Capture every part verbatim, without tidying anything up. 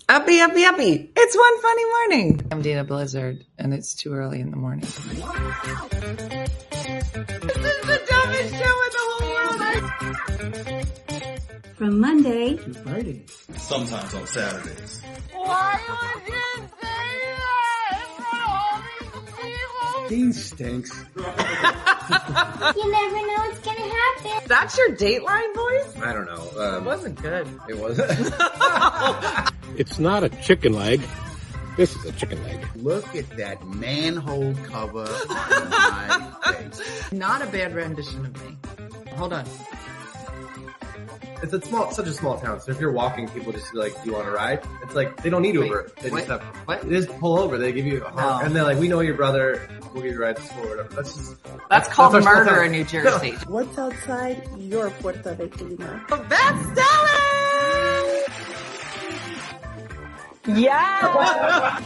Uppy, uppy, uppy. It's One Funny Morning. I'm Dina Blizzard, and it's too early in the morning. This is the dumbest show in the whole world. From Monday to Friday. Sometimes on Saturdays. Why would you say that in front of all these people? Dean stinks. You never know what's gonna happen. That's your Dateline voice? I don't know. Um, It wasn't good. It wasn't. It's not a chicken leg. This is a chicken leg. Look at that manhole cover on my face. Not a bad rendition of me. Hold on. It's a small, such a small town. So if you're walking, people just be like, "Do you want to ride?" It's like they don't need Uber. Wait, they what? just have. What? They just pull over. They give you a honk, No. and they're like, "We know your brother. We'll give you a ride to school or whatever." That's just. That's called That's our small murder town. in New Jersey. What's outside your Puerto Rico? That's Dylan! Yeah!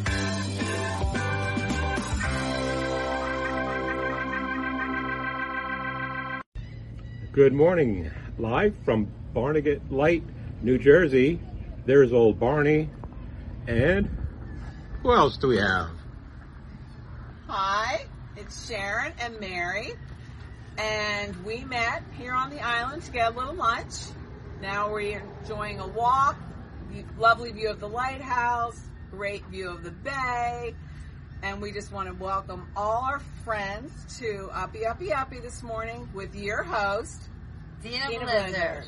Good morning. Live from Barnegat Light, New Jersey. There's old Barney. And who else do we have? Hi, it's Sharon and Mary, and we met here on the island to get a little lunch. Now we're enjoying a walk, lovely view of the lighthouse, great view of the bay, and we just want to welcome all our friends to Uppy Uppy Uppy this morning with your host, Dina, Dina Blizzard.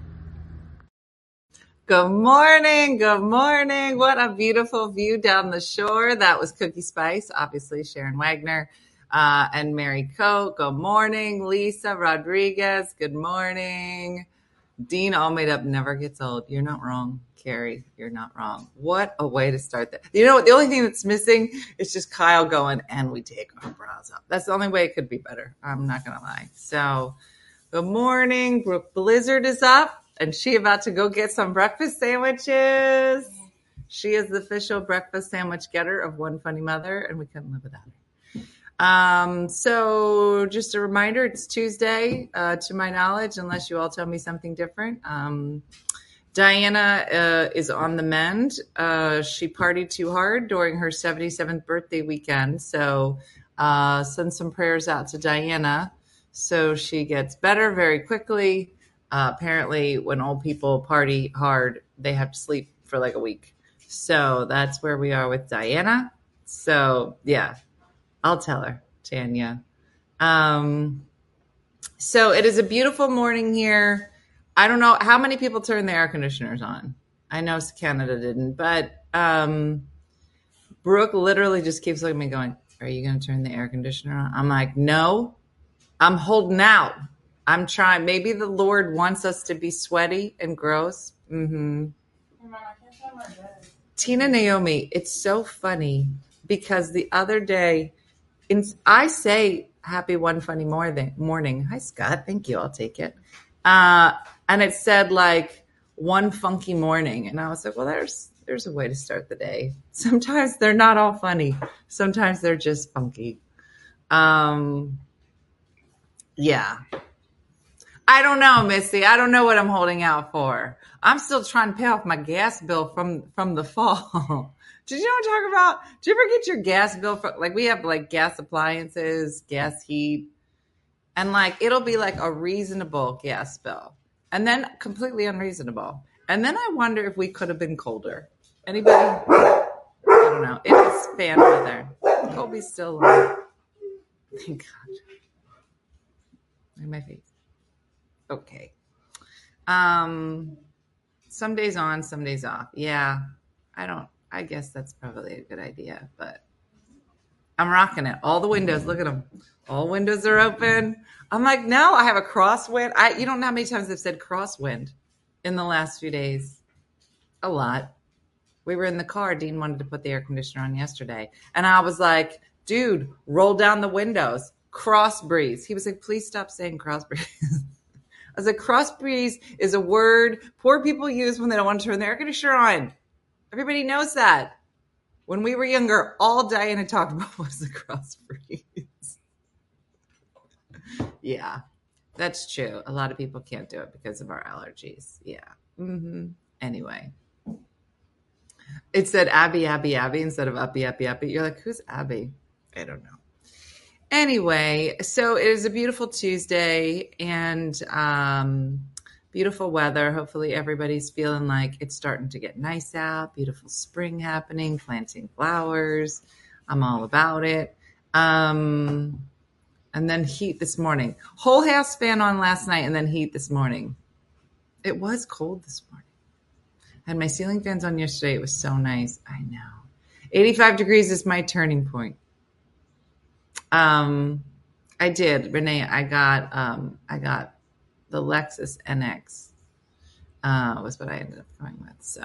Good morning. Good morning. What a beautiful view down the shore. That was Cookie Spice, obviously Sharon Wagner, uh, and Mary Coe. Good morning. Lisa Rodriguez. Good morning. Dean, all made up, never gets old. You're not wrong. Carrie, you're not wrong. What a way to start that. You know what? The only thing that's missing is just Kyle going, and we take our brows up. That's the only way it could be better. I'm not going to lie. So good morning. Brooke Blizzard is up. And she about to go get some breakfast sandwiches. She is the official breakfast sandwich getter of One Funny Mother, and we couldn't live without her. Um, so just a reminder, it's Tuesday, uh, to my knowledge, unless you all tell me something different. Um, Diana uh, is on the mend. Uh, she partied too hard during her seventy-seventh birthday weekend. So uh, send some prayers out to Diana so she gets better very quickly. Uh, apparently, when old people party hard, they have to sleep for like a week. So that's where we are with Diana. So, yeah, I'll tell her, Tanya. Um, so it is a beautiful morning here. I don't know how many people turned the air conditioners on. I know Canada didn't, but um, Brooke literally just keeps looking at me going, are you going to turn the air conditioner on? I'm like, no, I'm holding out. I'm trying. Maybe the Lord wants us to be sweaty and gross. Mm-hmm. Tina Naomi, it's so funny because the other day, in, I say happy One Funny Morning. Hi, Scott. Thank you. I'll take it. Uh, and it said like one funky morning. And I was like, well, there's there's a way to start the day. Sometimes they're not all funny. Sometimes they're just funky. Um, yeah. I don't know, Missy. I don't know what I'm holding out for. I'm still trying to pay off my gas bill from, from the fall. Did you know what I'm talking about? Did you ever get your gas bill? For, like we have like gas appliances, gas heat, and like it'll be like a reasonable gas bill and then completely unreasonable. And then I wonder if we could have been colder. Anybody? I don't know. It is fan weather. Colby's still alive. Thank God. Look at my face. Okay. Um, some days on, some days off. Yeah. I don't, I guess that's probably a good idea, but I'm rocking it. All the windows, look at them. All windows are open. I'm like, no, I have a crosswind. I, you don't know how many times I've said crosswind in the last few days. A lot. We were in the car. Dean wanted to put the air conditioner on yesterday. And I was like, dude, roll down the windows. Cross breeze. He was like, please stop saying cross breeze. I was like, cross breeze is a word poor people use when they don't want to turn their air conditioner on. Everybody knows that. When we were younger, all Diana talked about was the cross breeze. Yeah, that's true. A lot of people can't do it because of our allergies. Yeah. Mm-hmm. Anyway. it said Abby, Abby, Abby instead of Uppy, Uppy, Uppy. You're like, who's Abby? I don't know. Anyway, so it is a beautiful Tuesday and um, beautiful weather. Hopefully everybody's feeling like it's starting to get nice out. Beautiful spring happening, planting flowers. I'm all about it. Um, and then heat this morning. Whole house fan on last night and then heat this morning. It was cold this morning. I had my ceiling fans on yesterday. It was so nice. I know. eighty-five degrees is my turning point. Um, I did, Renee. I got, um, I got the Lexus N X. Uh, was what I ended up going with. So,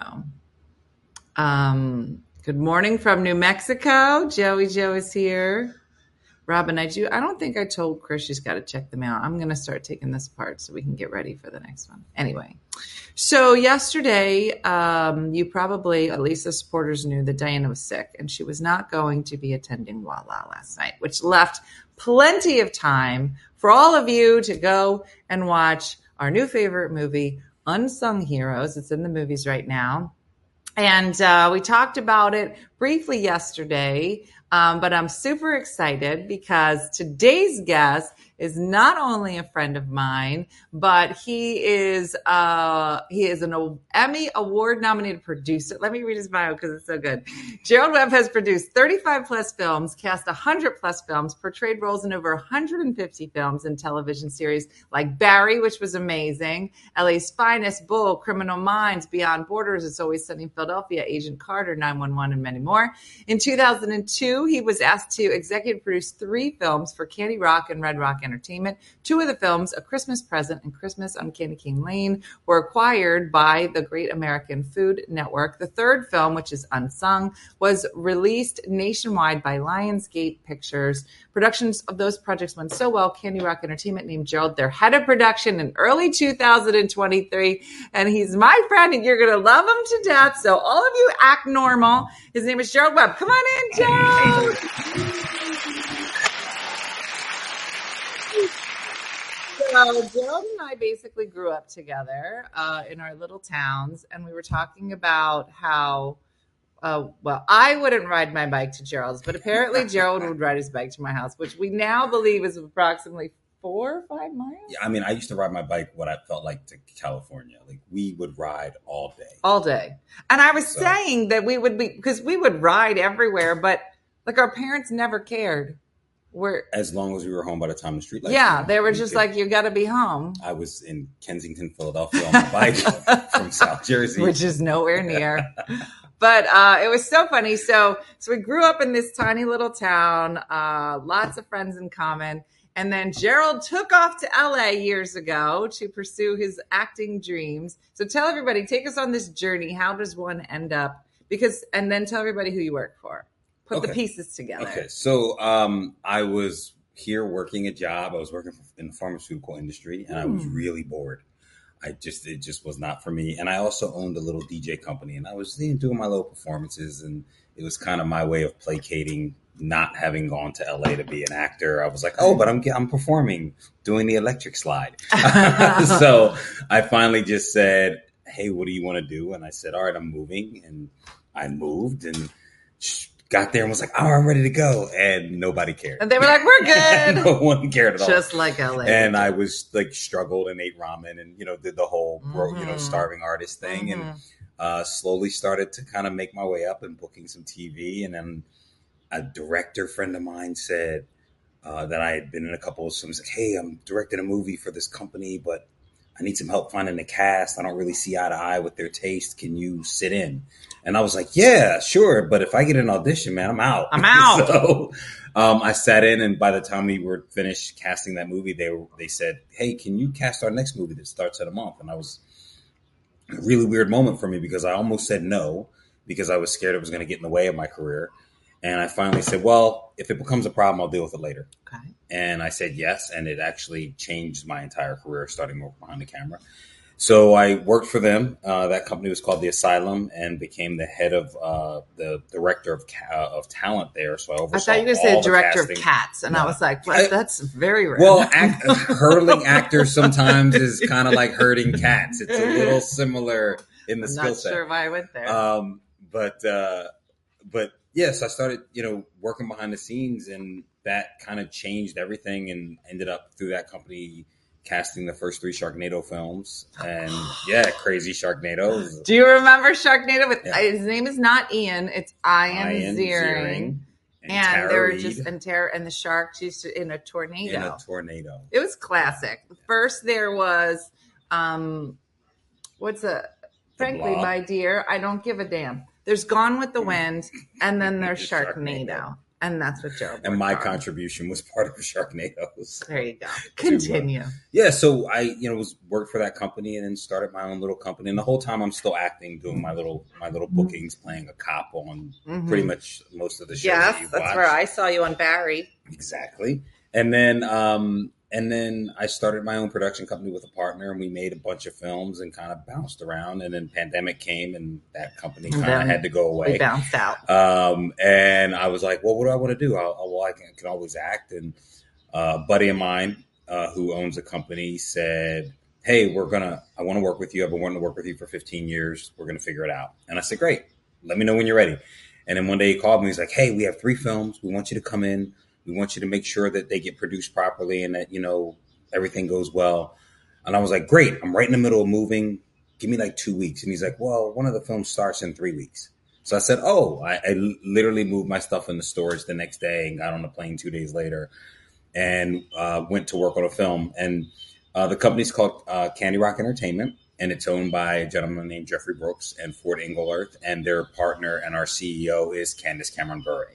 um, good morning from New Mexico. Joey Joe is here. Robin, I do. I don't think I told Chris she's got to check them out. I'm going to start taking this apart so we can get ready for the next one. Anyway, so yesterday, um, you probably, at least the supporters knew that Diana was sick and she was not going to be attending Walla last night, which left plenty of time for all of you to go and watch our new favorite movie, Unsung Heroes. It's in the movies right now. And uh, we talked about it briefly yesterday. Um, but I'm super excited because today's guest is not only a friend of mine, but he is uh, he is an Emmy Award nominated producer. Let me read his bio because it's so good. Gerald Webb has produced thirty-five plus films, cast one hundred plus films, portrayed roles in over one hundred fifty films and television series like Barry, which was amazing, L A's Finest, Bull, Criminal Minds, Beyond Borders, It's Always Sunny in Philadelphia, Agent Carter, nine one one, and many more. In two thousand two, he was asked to executive produce three films for Candy Rock and Red Rock Entertainment. Two of the films, A Christmas Present and Christmas on Candy Cane Lane, were acquired by the Great American Food Network. The third film, which is Unsung, was released nationwide by Lionsgate Pictures. Productions of those projects went so well, Candy Rock Entertainment named Gerald their head of production in early two thousand twenty-three. And he's my friend, and you're going to love him to death. So all of you act normal. His name is Gerald Webb. Come on in, Gerald. So Gerald and I basically grew up together uh, in our little towns, and we were talking about how, uh, well, I wouldn't ride my bike to Gerald's, but apparently Gerald would ride his bike to my house, which we now believe is approximately four or five miles. Yeah, I mean, I used to ride my bike what I felt like to California. Like, we would ride all day. All day. And I was So- saying that we would be, because we would ride everywhere, but like our parents never cared. We're, As long as we were home by the time the street lights yeah, came on, they were we just could- like, you got to be home, I was in Kensington, Philadelphia on my bike from South Jersey. which is nowhere near. But uh, it was so funny. So, so we grew up in this tiny little town, uh, lots of friends in common. And then Gerald took off to L A years ago to pursue his acting dreams. So tell everybody, take us on this journey. How does one end up? Because, and then tell everybody who you work for. Put the Okay. pieces together. Okay, so um, I was here working a job. I was working in the pharmaceutical industry, and I was Hmm. really bored. I just it just was not for me. And I also owned a little D J company, and I was you know, doing my little performances, and it was kind of my way of placating not having gone to L A to be an actor. I was like, oh, but I'm I'm performing, doing the electric slide. So I finally just said, hey, what do you want to do? And I said, all right, I'm moving, and I moved and got there and was like, oh, I'm ready to go. And nobody cared. And they were like, we're good. No one cared at all. Just like L A. And I was like struggled and ate ramen and, you know, did the whole, bro, you know, Mhm. starving artist thing. And Mhm. uh, slowly started to kind of make my way up and booking some T V. And then a director friend of mine said uh, that I had been in a couple of films. Like, hey, I'm directing a movie for this company, but I need some help finding the cast. I don't really see eye to eye with their taste. Can you sit in? And I was like, yeah, sure. But if I get an audition, man, I'm out. I'm out. So um, I sat in, and by the time we were finished casting that movie, they were, they said, hey, can you cast our next movie that starts in a month? And I was a really weird moment for me because I almost said no because I was scared it was going to get in the way of my career. And I finally said, well, if it becomes a problem, I'll deal with it later. Okay. And I said yes, and it actually changed my entire career, starting work behind the camera. So I worked for them. Uh, that company was called The Asylum, and became the head of uh, the director of ca- of talent there. So I I oversaw thought you were going to all say the director of casting. Cats. And No. I was like, well, I- that's very rare. Well, act, hurdling actors sometimes is kind of like herding cats. It's a little similar in the I'm skill not set. sure why I went there. Um, but uh, but yes, I started, you know, working behind the scenes, and that kind of changed everything, and ended up through that company casting the first three Sharknado films. And yeah, crazy Sharknado. Do you remember Sharknado? With Yeah. his name is not Ian; it's Ian, Ian Ziering. Ziering and And Tara they were Reid. just and Tara and the sharks used to in a tornado. In a tornado. It was classic. First, there was um, what's a frankly, Blob. my dear, I don't give a damn. There's Gone with the Wind, and then there's Sharknado. Sharknado, and that's what Gerald. And my worked on. contribution was part of Sharknado's. There you go. Continue. Yeah, so I, you know, was worked for that company and then started my own little company. And the whole time I'm still acting, doing my little my little bookings, playing a cop on Mhm. pretty much most of the shows. Yes, that you that's watch. where I saw you on Barry. Exactly. And then um and then I started my own production company with a partner, and we made a bunch of films and kind of bounced around. And then pandemic came, and that company And kind of then had to go away. We bounced out. Um, and I was like, well, what do I want to do? I'll, I'll- well, I can, can always act. And uh, a buddy of mine uh, who owns a company said, hey, we're going to, I want to work with you. I've been wanting to work with you for fifteen years. We're going to figure it out. And I said, great. Let me know when you're ready. And then one day he called me. He's like, hey, we have three films. We want you to come in. We want you to make sure that they get produced properly and that, you know, everything goes well. And I was like, great. I'm right in the middle of moving. Give me like two weeks. And he's like, well, one of the films starts in three weeks. So I said, oh, I, I literally moved my stuff into storage the next day and got on a plane two days later and uh, went to work on a film. And uh, the company's called uh, Candy Rock Entertainment, and it's owned by a gentleman named Jeffrey Brooks and Ford Engelert. And their partner and our C E O is Candace Cameron Bure.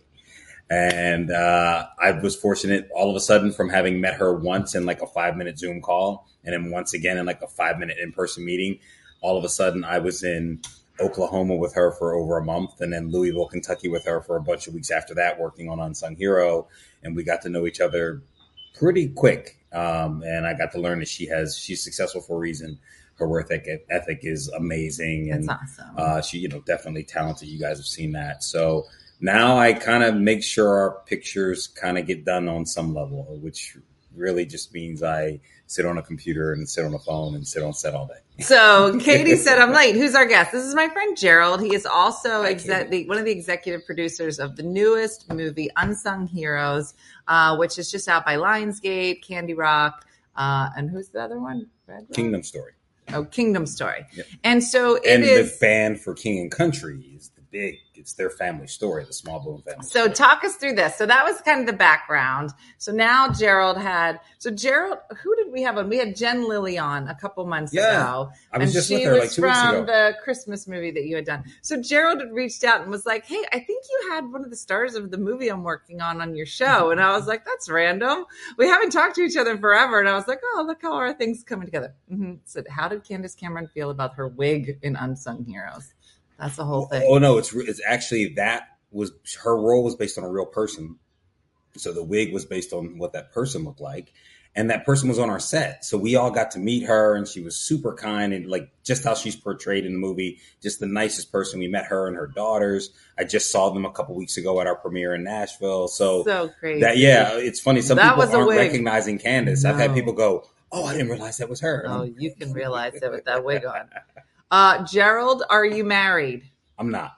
And uh, I was fortunate all of a sudden from having met her once in like a five minute Zoom call, and then once again in like a five minute in-person meeting, all of a sudden I was in Oklahoma with her for over a month, and then Louisville, Kentucky with her for a bunch of weeks after that, working on Unsung Hero. And we got to know each other pretty quick. Um, and I got to learn that she has, she's successful for a reason. Her work ethic, ethic is amazing. And That's awesome. uh, she, you know, definitely talented. You guys have seen that. So now I kind of make sure our pictures kind of get done on some level, which really just means I sit on a computer and sit on a phone and sit on set all day. So Katie said, I'm late. Who's our guest? This is my friend Gerald. He is also exec- the, one of the executive producers of the newest movie, Unsung Heroes, uh, which is just out by Lionsgate, Candy Rock. Uh, and who's the other one? Red Rock? Kingdom Story. Oh, Kingdom Story. Yep. And so it and is. the band for King and Country is the big, it's their family story, the Small Bone family. So talk us through this. So that was kind of the background. So now Gerald had, so Gerald, who did we have on? We had Jen Lilly on a couple months Yeah. ago. I was and just she with her was like two weeks from ago. the Christmas movie that you had done. So Gerald had reached out and was like, hey, I think you had one of the stars of the movie I'm working on on your show. And I was like, that's random. We haven't talked to each other forever. And I was like, oh, look how our things coming together. Mm-hmm. So how did Candace Cameron feel about her wig in Unsung Heroes? That's the whole thing. Oh no, it's it's actually that was her role was based on a real person. So the wig was based on what that person looked like, and that person was on our set. So we all got to meet her, and she was super kind and like just how she's portrayed in the movie, just the nicest person. We met her and her daughters. I just saw them a couple weeks ago at our premiere in Nashville. So, So crazy. that yeah, it's funny. Some That people was a aren't wig. recognizing Candace. I've had No. people go, "Oh, I didn't realize that was her." Oh, you can realize it with that wig on. Uh, Gerald, are you married? I'm not.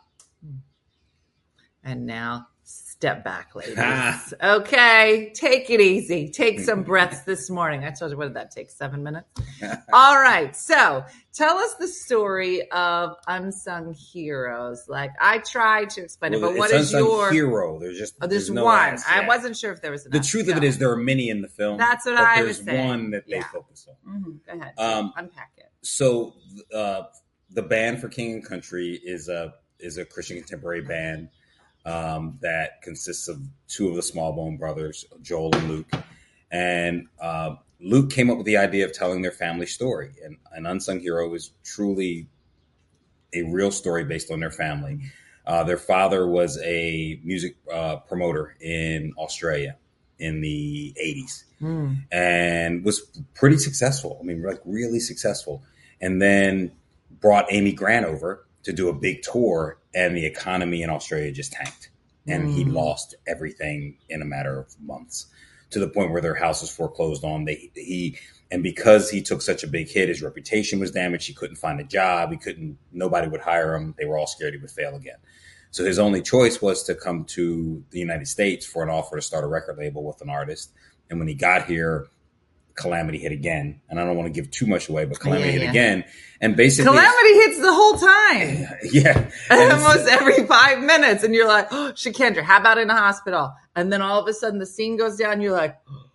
And now step back, ladies. Ah. Okay, take it easy. Take some breaths this morning. I told you, what did that take? Seven minutes? All right. So tell us the story of Unsung Heroes. Like, I tried to explain it, Well, but what it's is Unsung your... Hero. There's just Oh, there's no one. S I yet. wasn't sure if there was an The S. truth of it No. is there are many in the film. That's what but I there's was saying. one that they Yeah. focus on. Mhm. Go ahead. Um, Unpack it. So uh, the band for King and Country is a is a Christian contemporary band um, that consists of two of the Smallbone brothers, Joel and Luke. And uh, Luke came up with the idea of telling their family story. And an Unsung Hero is truly a real story based on their family. Uh, their father was a music uh, promoter in Australia in the eighties Mm. and was pretty successful. I mean, like really successful. And then brought Amy Grant over to do a big tour, and the economy in Australia just tanked. And he Mm. lost everything in a matter of months. to the point where their house was foreclosed on. They he and because he took such a big hit, his reputation was damaged. He couldn't find a job. He couldn't. Nobody would hire him. They were all scared he would fail again. So his only choice was to come to the United States for an offer to start a record label with an artist. And when he got here, calamity hit again. And I don't want to give too much away, but calamity yeah, yeah. hit again. And basically, calamity hits the whole time. Yeah. Almost every five minutes. And you're like, oh, Shakendra, how about in a hospital? And then all of a sudden the scene goes down. You're like, oh.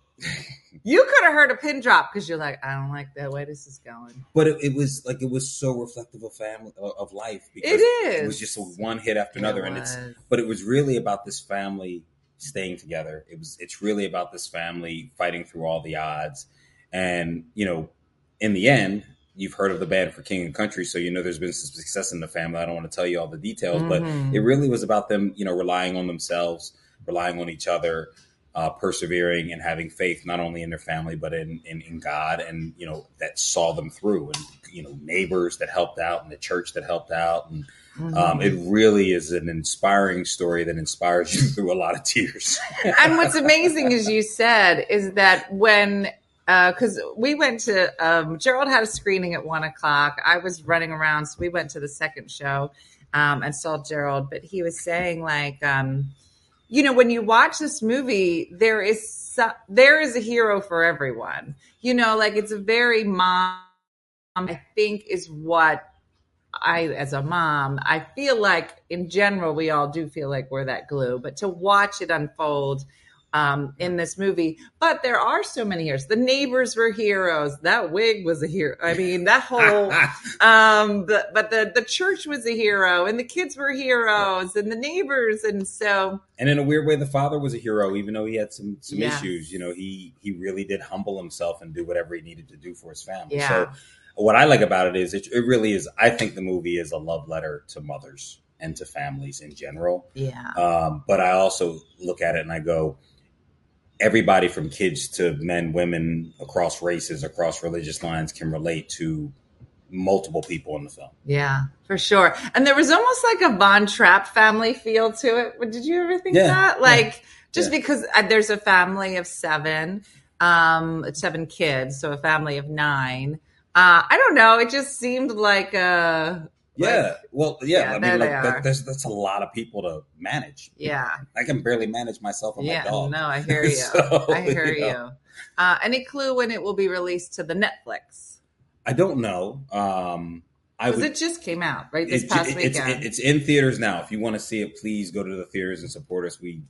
You could have heard a pin drop because you're like, I don't like the way this is going. But it, it was like, it was so reflective of family, of life. Because it is. It was just one hit after another. It and was. it's, but it was really about this family staying together. It was, it's really about this family fighting through all the odds. And, you know, in the end, you've heard of the band For King and Country. So, you know, there's been some success in the family. I don't want to tell you all the details, mm-hmm. but it really was about them, you know, relying on themselves, relying on each other. Uh, persevering and having faith not only in their family but in, in in God, and you know that saw them through, and you know neighbors that helped out, and the church that helped out, and mm-hmm. um, it really is an inspiring story that inspires you through a lot of tears. And what's amazing, as you said, is that when because uh, we went to um, Gerald had a screening at one o'clock. I was running around, so we went to the second show um, and saw Gerald. But he was saying like. Um, You know, when you watch this movie, there is some, there is a hero for everyone. You know, like it's a very mom, I think is what I, as a mom, I feel like in general, we all do feel like we're that glue. But to watch it unfold um, in this movie, but there are so many heroes. The neighbors were heroes. That wig was a hero. I mean, that whole, um, the, but the, the church was a hero, and the kids were heroes, and the neighbors. And so, and in a weird way, the father was a hero, even though he had some, some yeah. issues. You know, he, he really did humble himself and do whatever he needed to do for his family. Yeah. So what I like about it is it, it really is, I think the movie is a love letter to mothers and to families in general. Yeah. Um, but I also look at it and I go, everybody from kids to men, women, across races, across religious lines can relate to multiple people in the film. Yeah, for sure. And there was almost like a Von Trapp family feel to it. Did you ever think yeah, that? Like, yeah, just yeah. because there's a family of seven, um, seven kids, so a family of nine. Uh, I don't know. It just seemed like a... Yeah, like, well, yeah. yeah I mean, like that, that's that's a lot of people to manage. Yeah, I can barely manage myself and yeah, my dog. No, I hear you. so, I hear you. you know. Uh, any clue when it will be released to the Netflix? I don't know. Um, I Because would, it just came out right this it, past it, weekend. It's, it's in theaters now. If you want to see it, please go to the theaters and support us. We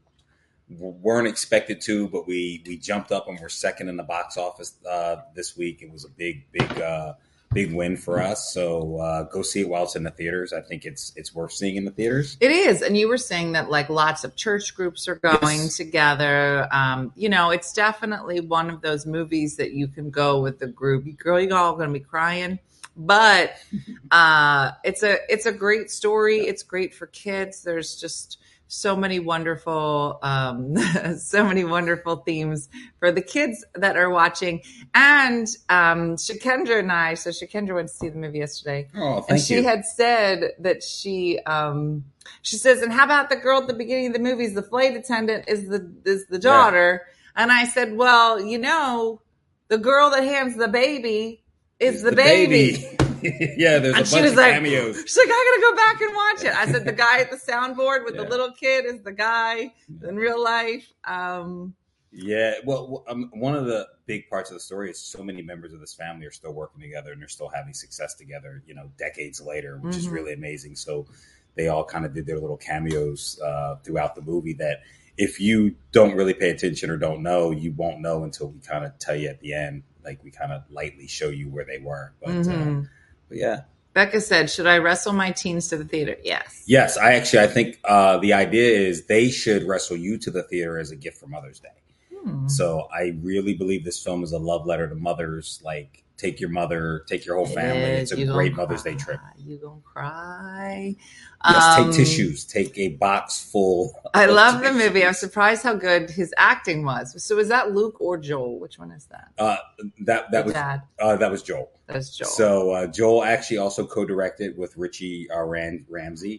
weren't expected to, but we we jumped up and we're second in the box office uh, this week. It was a big, big. Uh, Big win for us. So uh, go see it while it's in the theaters. I think it's it's worth seeing in the theaters. It is. And you were saying that like lots of church groups are going yes. together. Um, you know, it's definitely one of those movies that you can go with the group. Girl, you're all going to be crying. But uh, it's a it's a great story. It's great for kids. There's just so many wonderful, um, so many wonderful themes for the kids that are watching. And um, Shakendra and I, so Shakendra went to see the movie yesterday. Oh, thank and she you. had said that she, um, she says, and how about the girl at the beginning of the movies? The flight attendant is the is the daughter. Yeah. And I said, well, you know, the girl that hands the baby is the, the baby. baby. Yeah, there's and a bunch of like, cameos. She's like, I gotta go back and watch it. I said, the guy at the soundboard with yeah. the little kid is the guy in real life. Um, yeah, well, um, one of the big parts of the story is so many members of this family are still working together and they're still having success together, you know, decades later, which mm-hmm. is really amazing. So they all kind of did their little cameos uh, throughout the movie that if you don't really pay attention or don't know, you won't know until we kind of tell you at the end. Like we kind of lightly show you where they were. But, mm-hmm. uh, but yeah. Becca said, should I wrestle my teens to the theater? Yes. Yes. I actually, I think uh, the idea is they should wrestle you to the theater as a gift for Mother's Day. Hmm. So I really believe this film is a love letter to mothers. Like take your mother, take your whole family. It it's a great Mother's cry. Day trip. You gonna cry. Yes, um, take tissues. Take a box full. I love the movie. I was surprised how good his acting was. So is that Luke or Joel? Which one is that? Uh, that that the was dad. Uh, that was Joel. That's Joel. So uh, Joel actually also co-directed with Richie uh, Ram- Ramsey.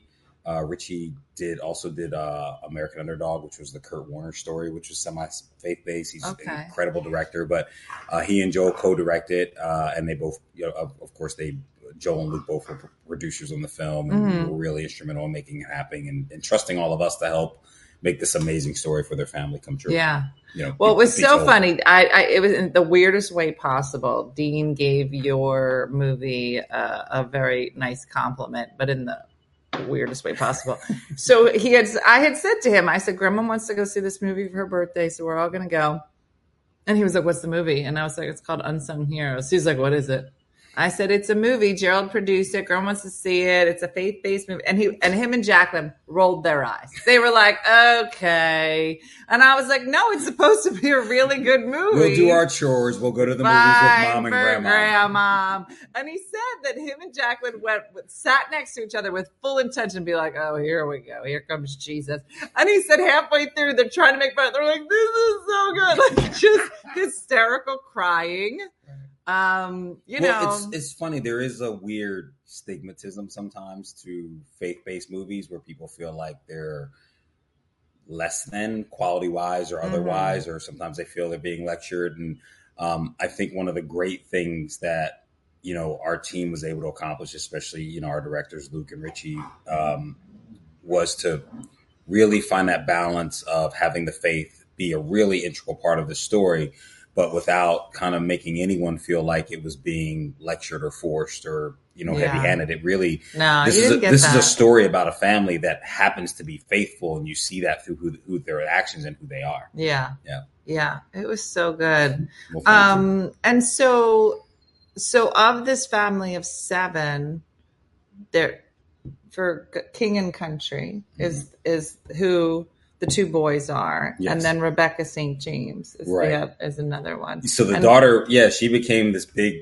Uh, Richie did also did uh, American Underdog, which was the Kurt Warner story, which was semi faith based. He's Okay. an incredible director, but uh, he and Joel co-directed, uh, and they both, you know, of, of course, they Joel and Luke both were producers on the film, and Mhm. were really instrumental in making it happen and, and trusting all of us to help make this amazing story for their family come true. Yeah. You know, Well, it was be so told. funny. I, I it was in the weirdest way possible. Dean gave your movie uh, a very nice compliment, but in the weirdest way possible. So he had, I had said to him, I said, Grandma wants to go see this movie for her birthday, so we're all going to go. And he was like, what's the movie? And I was like, it's called Unsung Heroes. He's like, what is it? I said, it's a movie. Gerald produced it. Grandma wants to see it. It's a faith-based movie. And he and him and Jacqueline rolled their eyes. They were like, okay. And I was like, no, it's supposed to be a really good movie. We'll do our chores. We'll go to the movies Fine with mom and for grandma. grandma. And he said that him and Jacqueline went, sat next to each other with full intention to be like, oh, here we go. Here comes Jesus. And he said halfway through, they're trying to make fun. They're like, this is so good. Like just hysterical crying. Um, you well, know, it's it's funny. There is a weird stigmatism sometimes to faith-based movies where people feel like they're less than quality-wise or otherwise, mm-hmm. or sometimes they feel they're being lectured. And um, I think one of the great things that, you know, our team was able to accomplish, especially, you know, our directors, Luke and Richie, um, was to really find that balance of having the faith be a really integral part of the story, but without kind of making anyone feel like it was being lectured or forced or, you know, Yeah. heavy-handed. It really, No, this you is a, didn't get this that. is a story about a family that happens to be faithful, and you see that through who, who their actions and who they are. Yeah. Yeah. Yeah. It was so good. Well, thank you. Um, and so, so of this family of seven, there for G- King and Country is, is who the two boys are. Yes. And then Rebecca Saint James is, Right. the, oth- is another one. So the And- daughter, yeah, she became this big,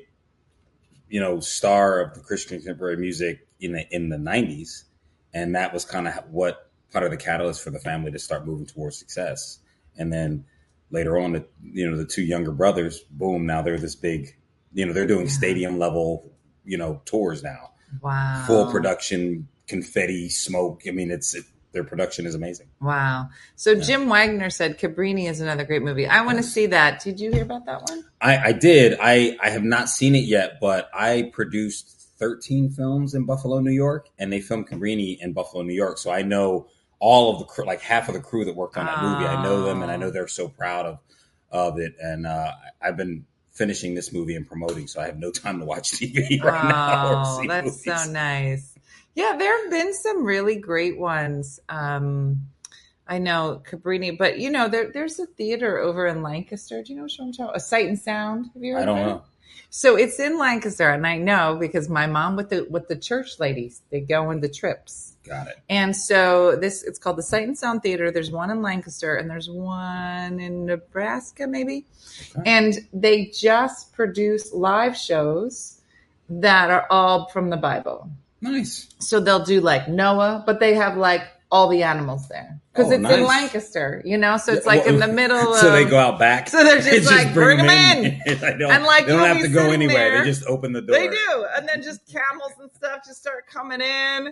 you know, star of the Christian contemporary music in the in the nineties, and that was kind of what part of the catalyst for the family to start moving towards success. And then later on, the you know the two younger brothers, boom, now they're this big, you know, they're doing stadium level, you know, tours now, Wow. full production, confetti, smoke. I mean, it's it, their production is amazing. Wow. So Jim Wagner said Cabrini is another great movie. I want to see that. Did you hear about that one? I, I did. I, I have not seen it yet, but I produced thirteen films in Buffalo, New York, and they filmed Cabrini in Buffalo, New York. So I know all of the crew, like half of the crew that worked on that movie. I know them, and I know they're so proud of of it. And uh, I've been finishing this movie and promoting, so I have no time to watch T V right oh, now. Or see that's movies. so nice. Yeah, there have been some really great ones. Um, I know Cabrini, but you know, there, there's a theater over in Lancaster. Do you know what I'm talking about? A Sight and Sound. Have you heard I don't of it? know. So it's in Lancaster, and I know because my mom with the with the church ladies, they go on the trips. Got it. And so this it's called the Sight and Sound Theater. There's one in Lancaster and there's one in Nebraska, maybe. Okay. And they just produce live shows that are all from the Bible. Nice. So they'll do like Noah, but they have like all the animals there because Oh, it's nice. in Lancaster, you know. So it's Yeah, like well, in the middle. Of, So they go out back. So they're just They like, bring 'em in. I don't, And, like, they don't you'll have be to go sitting anywhere. there. They just open the door. They do, and then just camels and stuff just start coming in.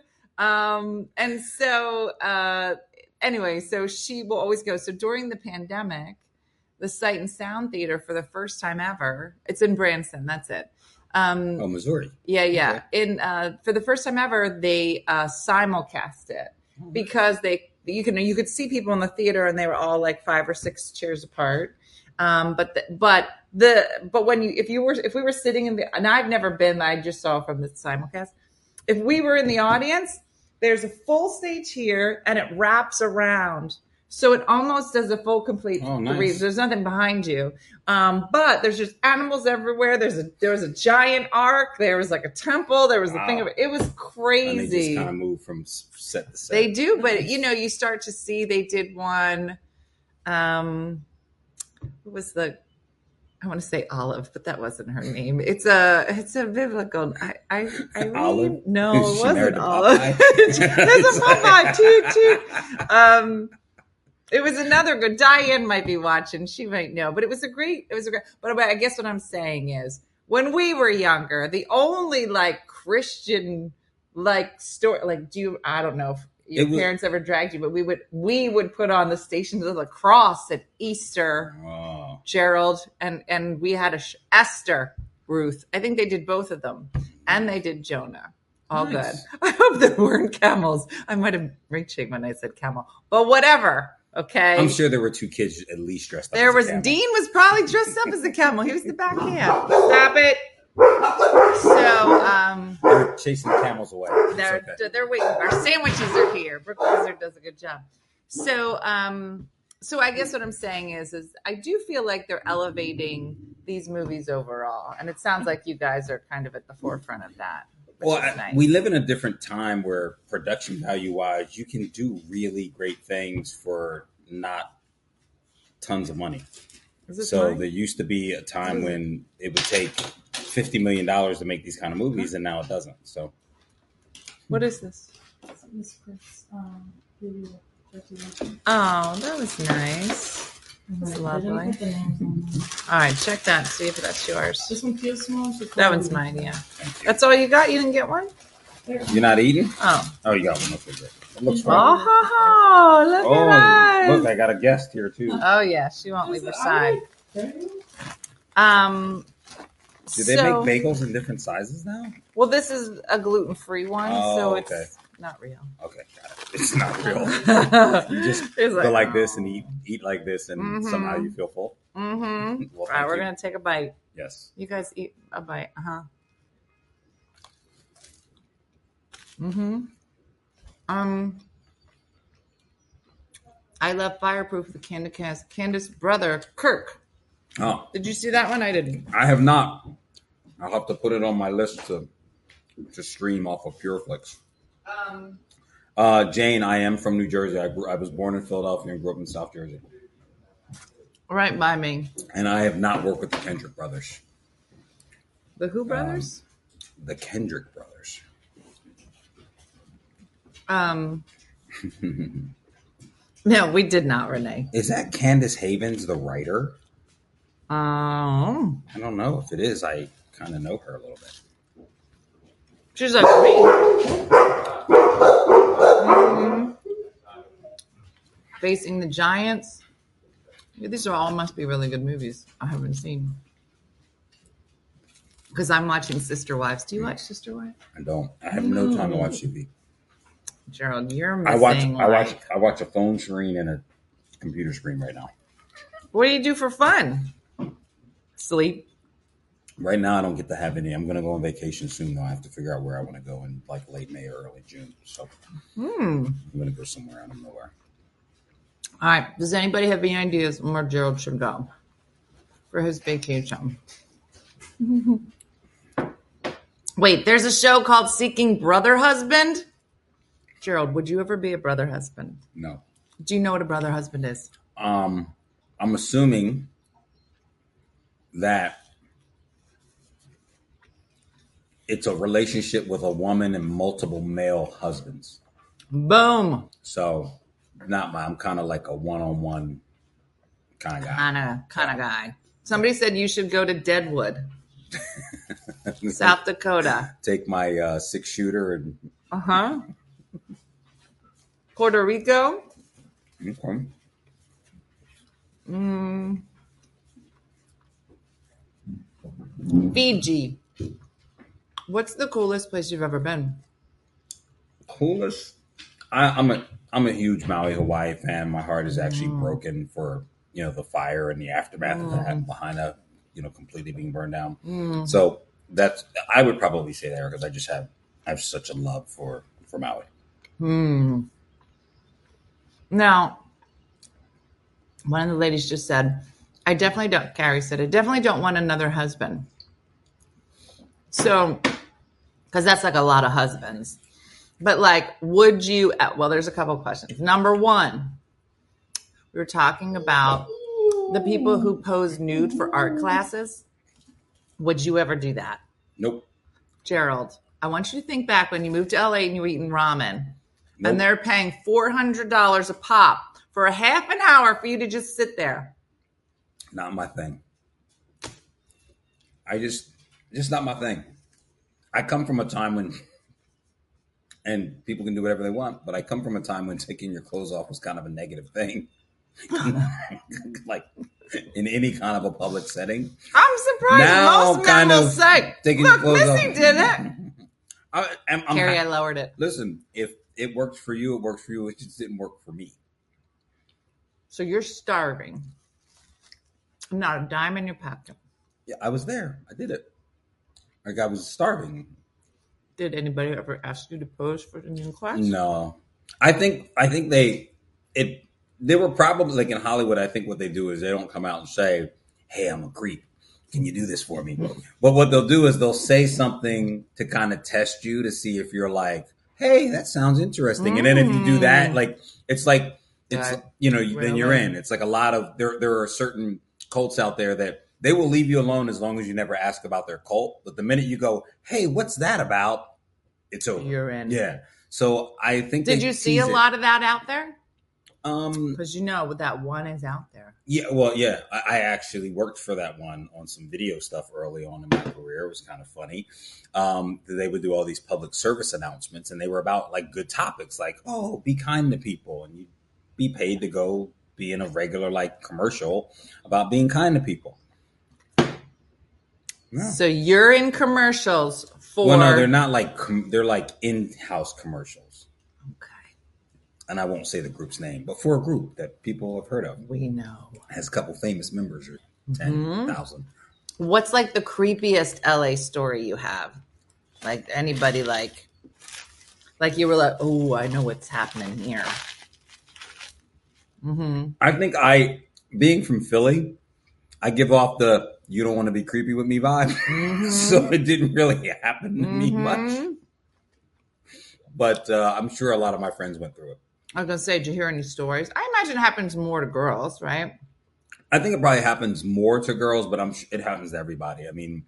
Um, and so uh, anyway, so she will always go. So during the pandemic, the Sight and Sound Theater for the first time ever, it's in Branson. That's it. Um, Oh, Missouri. yeah, yeah. Okay. In uh, for the first time ever, they uh, simulcast it because they you can you could see people in the theater and they were all like five or six chairs apart. Um, but the, but the but when you if you were if we were sitting in the and I've never been, I just saw from the simulcast. If we were in the audience, there's a full stage here and it wraps around. So it almost does a full complete Oh, nice. three. There's nothing behind you. Um, but there's just animals everywhere. There's a there was a giant ark. There was like a temple. There was a Wow. thing of it. It was And they crazy. just kind of move from s- set to set. They do, but you know, you start to see they did one. Um, what was the? I want to say Olive, but that wasn't her name. It's a it's a biblical. I I, I Olive? No, Is it she married wasn't to Olive. Popeye? There's a Popeye. Toot toot. Um, it was another good. Diane might be watching. She might know, but it was a great. It was a great. But I guess what I'm saying is, when we were younger, the only like Christian like story, like do you? I don't know if your was, parents ever dragged you, but we would we would put on the Stations of the Cross at Easter. Oh. Gerald and and we had a sh- Esther Ruth. I think they did both of them, and they did Jonah. All nice. Good. I hope there weren't camels. I might have reaching when I said camel, but whatever. Okay. I'm sure there were two kids at least dressed up. There as was a camel. Dean was probably dressed up as a camel. He was the backhand. Stop it. So um, they're chasing the camels away. They're okay. they're waiting. Our sandwiches are here. Brooke Blizzard does a good job. So um, so I guess what I'm saying is is I do feel like they're elevating these movies overall, and it sounds like you guys are kind of at the forefront of that. Well, nice. We live in a different time where production value wise, you can do really great things for not tons of money. So mine? There used to be a time when it would take fifty million dollars to make these kind of movies, and now it doesn't. So, what is this? Um, oh, that was nice. That's lovely. All right, check that. See if that's yours. This one feels small. That one's mine. Yeah. That's all you got. You didn't get one. You're not eating? Oh. Oh, you got one. Okay, good. It looks fine. Oh, look oh, at that. Look, I got a guest here too. Oh yeah, she won't leave her side. Um. Do they so, make bagels in different sizes now? Well, this is a gluten-free one, oh, so it's okay. not real. Okay, got it. It's not real. You just it's go like, like oh. this and eat eat like this, and mm-hmm. somehow you feel full. Mm-hmm. Well, All right, we're you. gonna take a bite. Yes. You guys eat a bite, uh huh. Mm-hmm. Um. I love Fireproof, the Candace Candace brother Kirk. Oh, did you see that one? I didn't. I have not. I'll have to put it on my list to to stream off of Pureflix. Um, uh, Jane, I am from New Jersey. I grew, I was born in Philadelphia and grew up in South Jersey. Right by me. And I have not worked with the Kendrick brothers. The who brothers? Um, the Kendrick brothers. Um. No, we did not, Renee. Is that Candace Havens, the writer? Um, I don't know if it is. I kind of know her a little bit. She's like me. Mm-hmm. Facing the Giants. Yeah, these are all must be really good movies I haven't seen. Because I'm watching Sister Wives. Do you watch Sister Wives? I don't. I have no time to watch T V. Gerald, you're missing. I watch. Like... I watch. I watch a phone screen and a computer screen right now. What do you do for fun? Sleep. Right now, I don't get to have any. I'm going to go on vacation soon, though. I have to figure out where I want to go in like late May or early June. So hmm. I'm going to go somewhere out of nowhere. All right. Does anybody have any ideas on where Gerald should go for his vacation? Wait, there's a show called Seeking Brother Husband. Gerald, would you ever be a brother husband? No. Do you know what a brother husband is? Um, I'm assuming that it's a relationship with a woman and multiple male husbands. Boom. So, not my. I'm kind of like a one-on-one kind of guy. Kind of, kind of guy. Somebody said you should go to Deadwood, South Dakota. Take my uh, six shooter and. Uh huh. Puerto Rico. Okay. Mm. Fiji. What's the coolest place you've ever been? Coolest? I, I'm a I'm a huge Maui, Hawaii fan. My heart is actually mm. broken for you know the fire and the aftermath mm. of that happened behind a you know completely being burned down. Mm. So that's I would probably say there because I just have I have such a love for for Maui. Hmm. Now, one of the ladies just said, I definitely don't, Carrie said, I definitely don't want another husband. So, because that's like a lot of husbands. But like, would you, well, there's a couple of questions. Number one, we were talking about the people who pose nude for art classes. Would you ever do that? Nope. Gerald, I want you to think back when you moved to L A and you were eating ramen. Nope. And they're paying four hundred dollars a pop for a half an hour for you to just sit there. Not my thing. I just, just not my thing. I come from a time when and people can do whatever they want. But I come from a time when taking your clothes off was kind of a negative thing. Like in any kind of a public setting. I'm surprised Now, most men kind will of say, taking look, your clothes Missy off. did it. I, I'm, I'm Carrie, ha- I lowered it. Listen, if it works for you, it works for you. It just didn't work for me. So you're starving. Not a dime in your pocket. Yeah, I was there. I did it. Like I was starving. Did anybody ever ask you to pose for the new class? No, I think I think they it. There were probably like in Hollywood. I think what they do is they don't come out and say, "Hey, I'm a creep. Can you do this for me?" But what they'll do is they'll say something to kind of test you to see if you're like, "Hey, that sounds interesting." Mm. And then if you do that, like it's like it's That you know then really? you're in. It's like a lot of there. There are certain cults out there that they will leave you alone as long as you never ask about their cult. But the minute you go, "Hey, what's that about?" It's over. You're in. Yeah. So I think. Did they you see tease a it. lot of that out there? Um, because you know that one is out there. Yeah, well, yeah, I, I actually worked for that one on some video stuff early on in my career. It was kind of funny. Um, they would do all these public service announcements, and they were about like good topics, like oh, be kind to people, and you'd be paid to go be in a regular like commercial about being kind to people. Yeah. So you're in commercials for? Well, no, they're not like com- they're like in-house commercials. Okay. And I won't say the group's name, but for a group that people have heard of. We know. Has a couple famous members, or ten thousand. Mm-hmm. What's like the creepiest L A story you have? Like anybody like, like you were like, oh, I know what's happening here. Mm-hmm. I think I, being from Philly, I give off the you don't want to be creepy with me vibe. Mm-hmm. So it didn't really happen to mm-hmm. me much. But uh, I'm sure a lot of my friends went through it. I was going to say, did you hear any stories? I imagine it happens more to girls, right? I think it probably happens more to girls, but I'm it happens to everybody. I mean,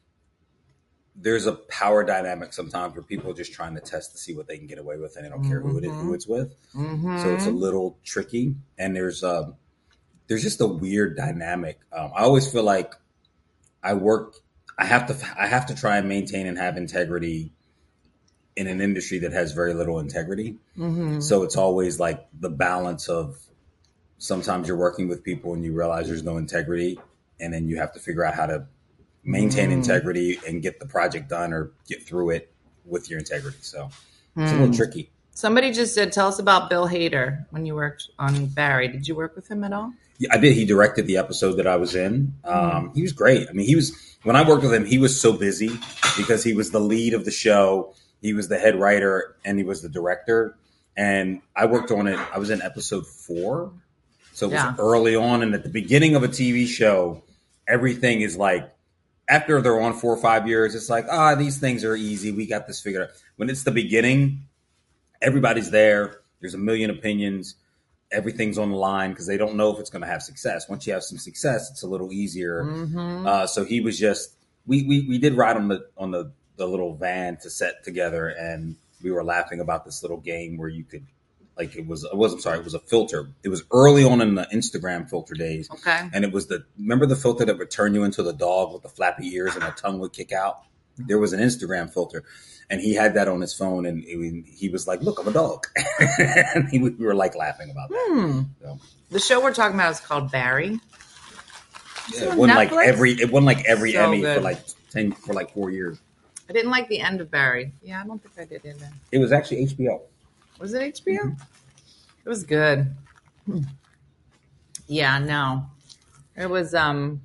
there's a power dynamic sometimes where people are just trying to test to see what they can get away with, and they don't mm-hmm. care who it is, who it's with. Mm-hmm. So it's a little tricky. And there's um, there's just a weird dynamic. Um, I always feel like I work. I have to. I have to try and maintain and have integrity in an industry that has very little integrity. Mm-hmm. So it's always like the balance of sometimes you're working with people and you realize there's no integrity, and then you have to figure out how to maintain mm. integrity and get the project done or get through it with your integrity. So mm. it's a little tricky. Somebody just said, tell us about Bill Hader when you worked on Barry. Did you work with him at all? Yeah, I did. He directed the episode that I was in. Um, mm. He was great. I mean, he was, when I worked with him, he was so busy because he was the lead of the show. He was the head writer and he was the director. And I worked on it. I was in episode four. So it was yeah. early on. And at the beginning of a T V show, everything is like, after they're on four or five years, it's like, ah, these things are easy. We got this figured out. When it's the beginning, everybody's there. There's a million opinions. Everything's on the line because they don't know if it's going to have success. Once you have some success, it's a little easier. Mm-hmm. Uh, so he was just, we, we, we did ride on the, on the, the little van to set together, and we were laughing about this little game where you could, like it was, it was, I'm sorry, it was a filter. It was early on in the Instagram filter days. Okay. And it was the, remember the filter that would turn you into the dog with the flappy ears and the tongue would kick out? There was an Instagram filter, and he had that on his phone, and it, he was like, look, I'm a dog. And he, we were like laughing about that. Hmm. So. The show we're talking about is called Barry. Yeah, it wasn't like every, it wasn't like every so Emmy good. for like ten, for like four years. I didn't like the end of Barry. Yeah, I don't think I did either. It was actually H B O. Was it H B O? Mm-hmm. It was good. Yeah, no. It was um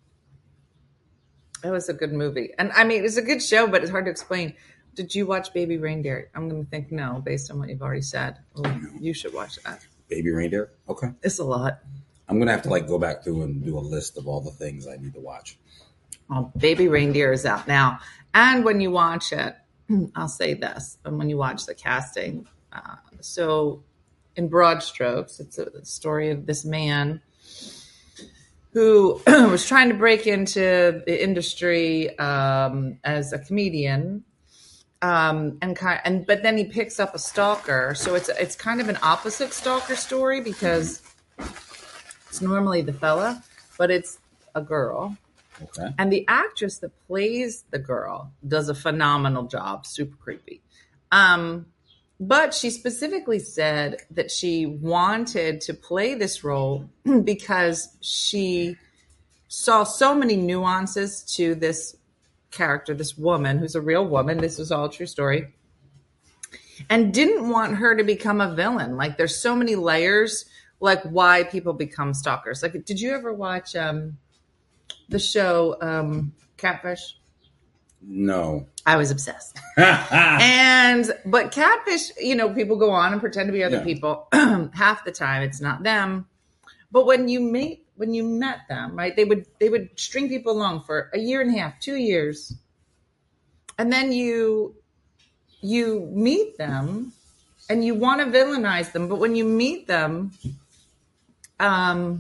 it was a good movie. And I mean, it's a good show, but it's hard to explain. Did you watch Baby Reindeer? I'm going to think no, based on what you've already said. Oh, you should watch that. Baby Reindeer? Okay. It's a lot. I'm going to have to like go back through and do a list of all the things I need to watch. Oh, Baby Reindeer is out now. And when you watch it, I'll say this, and when you watch the casting, uh, so in broad strokes, it's a story of this man who was trying to break into the industry um, as a comedian, um, and kind and but then he picks up a stalker. So it's it's kind of an opposite stalker story because it's normally the fella, but it's a girl. Okay. And the actress that plays the girl does a phenomenal job. Super creepy. Um, but she specifically said that she wanted to play this role because she saw so many nuances to this character, this woman who's a real woman. This is all a true story. And didn't want her to become a villain. Like, there's so many layers, like why people become stalkers. Like, did you ever watch um, the show um, Catfish? No. I was obsessed. and, but Catfish, you know, people go on and pretend to be other Yeah. people. Half the time it's not them. But when you meet, when you met them, right, they would, they would string people along for a year and a half, two years. And then you, you meet them and you want to villainize them. But when you meet them, um,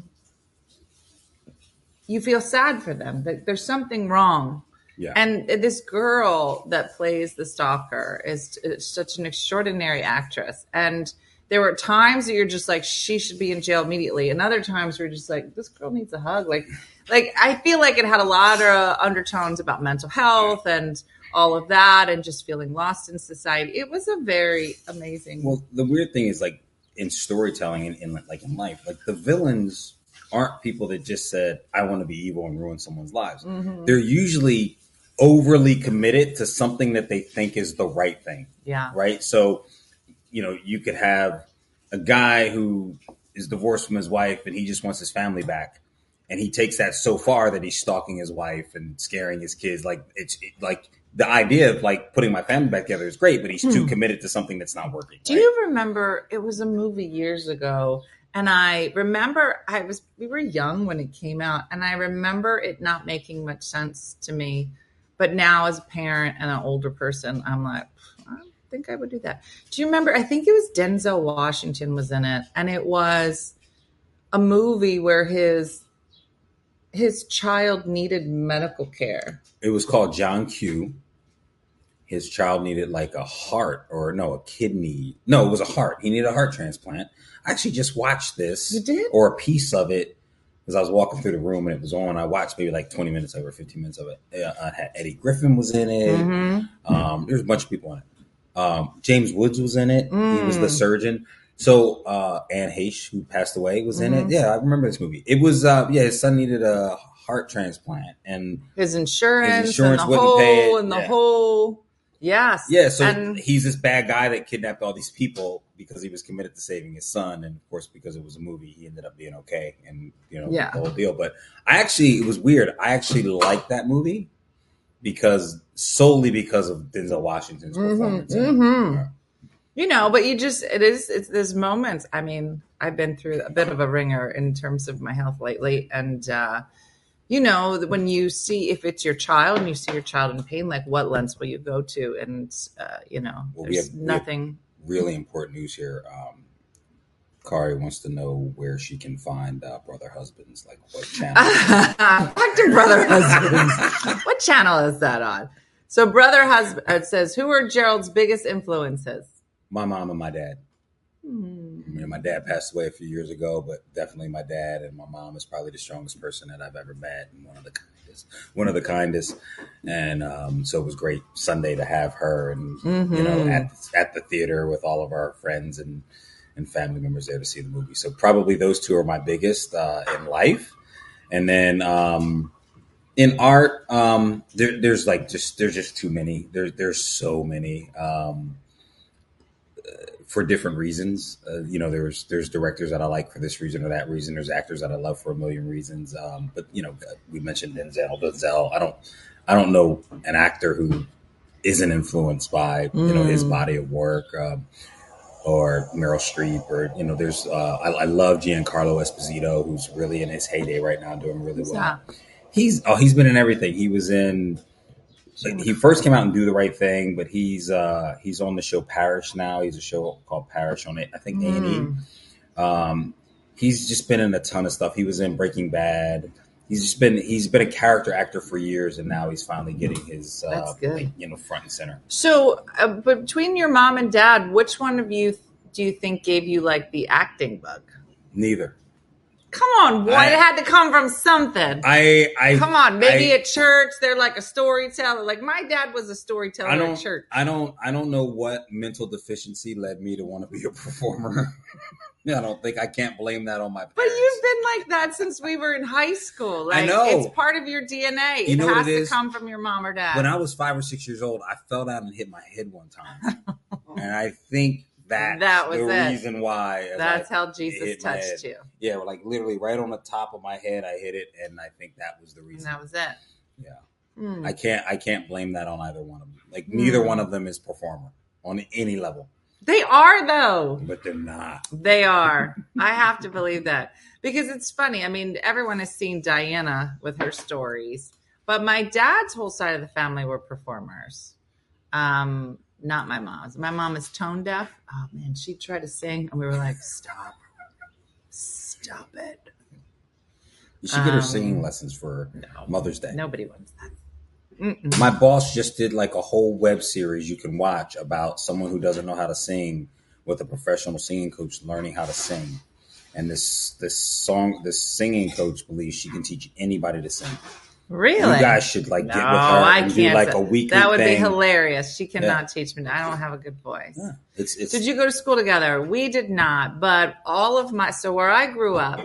you feel sad for them. That there's something wrong. Yeah. And this girl that plays the stalker is, is such an extraordinary actress. And there were times that you're just like, she should be in jail immediately. And other times we're just like, this girl needs a hug. Like, like I feel like it had a lot of undertones about mental health and all of that, and just feeling lost in society. It was a very amazing. Well, the weird thing is, like, in storytelling and in, in like in life, like the villains aren't people that just said, I want to be evil and ruin someone's lives. Mm-hmm. They're usually overly committed to something that they think is the right thing. Yeah. Right. So, you know, you could have a guy who is divorced from his wife and he just wants his family back. And he takes that so far that he's stalking his wife and scaring his kids. Like, it's it, like the idea of like putting my family back together is great, but he's hmm. too committed to something that's not working. Do right? you remember, it was a movie years ago, and I remember I was, we were young when it came out, and I remember it not making much sense to me. But now as a parent and an older person, I'm like, I don't think I would do that. Do you remember? I think it was Denzel Washington was in it. And it was a movie where his his child needed medical care. It was called John Q. His child needed like a heart or no, a kidney. No, it was a heart. He needed a heart transplant. I actually just watched this. You did? Or a piece of it. As I was walking through the room and it was on, I watched maybe like twenty minutes of it or fifteen minutes of it. Uh, I had Eddie Griffin was in it. Mm-hmm. Um, there's a bunch of people in it. Um, James Woods was in it. Mm. He was the surgeon. So uh, Anne Heche, who passed away, was in Mm-hmm. it. Yeah, I remember this movie. It was, uh, yeah, his son needed a heart transplant. And his insurance, his insurance and the wouldn't whole, pay it. and the Yeah. whole, yes. Yeah, so and, he's this bad guy that kidnapped all these people because he was committed to saving his son. And of course, because it was a movie, he ended up being okay and, you know, Yeah. the whole deal. But I actually, it was weird. I actually liked that movie because solely because of Denzel Washington's performance. Mm-hmm, mm-hmm. Yeah. You know, but you just, it is, it's there's moments. I mean, I've been through a bit of a ringer in terms of my health lately. And, uh, you know, when you see, if it's your child and you see your child in pain, like what lens will you go to? And, uh, you know, Well, we there's have- we have- nothing. Really important news here. Um, Kari wants to know where she can find uh, Brother Husbands, like what channel. Back to Brother Husbands. What channel is that on? So Brother Husband, it says, who are Gerald's biggest influences? My mom and my dad. Hmm. I mean, my dad passed away a few years ago, but definitely my dad and my mom is probably the strongest person that I've ever met and one of the kindest, one of the kindest. And um, so it was great Sunday to have her and, Mm-hmm. you know, at, at the theater with all of our friends and, and family members there to see the movie. So probably those two are my biggest uh, in life. And then um, in art, um, there, there's like just, there's just too many. There, there's so many. Um, for different reasons. Uh, you know, there's there's directors that I like for this reason or that reason. There's actors that I love for a million reasons. Um, but, you know, we mentioned Denzel. Denzel. I don't I don't know an actor who isn't influenced by, you know, his body of work um, or Meryl Streep or, you know, there's uh, I, I love Giancarlo Esposito, who's really in his heyday right now, doing really Who's well. that? He's oh, he's been in everything. He was in Like, he first came out and Do the Right Thing, but he's uh, he's on the show Parish now. He's a show called Parish on it, I think A and E. Um, he's just been in a ton of stuff. He was in Breaking Bad. He's just been he's been a character actor for years, and now he's finally getting his uh, That's good. like, you know, front and center. So uh, between your mom and dad, which one of you do you think gave you like the acting bug? Neither. Come on, boy. I- it had to come from something. I, I Come on, maybe I, at church they're like a storyteller. Like my dad was a storyteller I don't, at church. I don't, I don't know what mental deficiency led me to want to be a performer. I don't think I can't blame that on my parents. But you've been like that since we were in high school. Like, I know. It's part of your D N A. You it know has what it to is? come from your mom or dad. When I was five or six years old, I fell down and hit my head one time, and I think that's That was the it. reason why. as That's I how Jesus hit my head. touched you. Yeah, like literally right on the top of my head, I hit it, and I think that was the And reason. that was it. Yeah, Mm. I can't, I can't blame that on either one of them. Like neither Mm. one of them is performer on any level, They are, though. but they're not. They are. I have to believe that. Because it's funny. I mean, everyone has seen Diana with her stories. But my dad's whole side of the family were performers. Um, not my mom's. My mom is tone deaf. Oh, man. She tried to sing, and we were like, stop. Stop it. You should get her Um, singing lessons for no. Mother's Day. Nobody wants that. Mm-mm. My boss just did like a whole web series you can watch about someone who doesn't know how to sing with a professional singing coach learning how to sing. And this this song, this singing coach believes she can teach anybody to sing. Really? You guys should like No, get with her I and can't. do like say- a weekly That would thing. be hilarious. She cannot Yeah. teach me. I don't have a good voice. Yeah, it's it's Did you go to school together? We did not, but all of my, so where I grew up,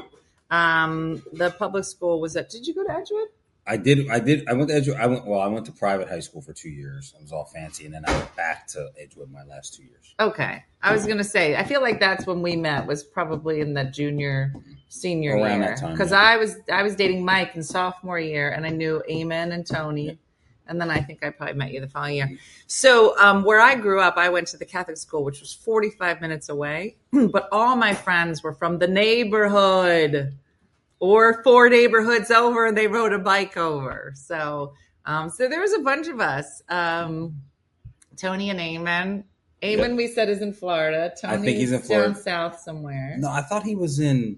um, the public school was at, did you go to Edgewood? I did I did I went to Edgewood. I went well, I went to private high school for two years. It was all fancy, and then I went back to Edgewood my last two years. Okay. I was going to say, I feel like that's when we met, was probably in the junior, senior Around year. that time, Because yeah. I was, I was dating Mike in sophomore year, and I knew Eamon and Tony. And then I think I probably met you the following year. So um, where I grew up, I went to the Catholic school, which was forty-five minutes away. But all my friends were from the neighborhood or four neighborhoods over, and they rode a bike over. So um, so there was a bunch of us. Um, Tony and Eamon. Eamon, Yep. we said, is in Florida. Tony I think he's in down Florida. south somewhere. No, I thought he was in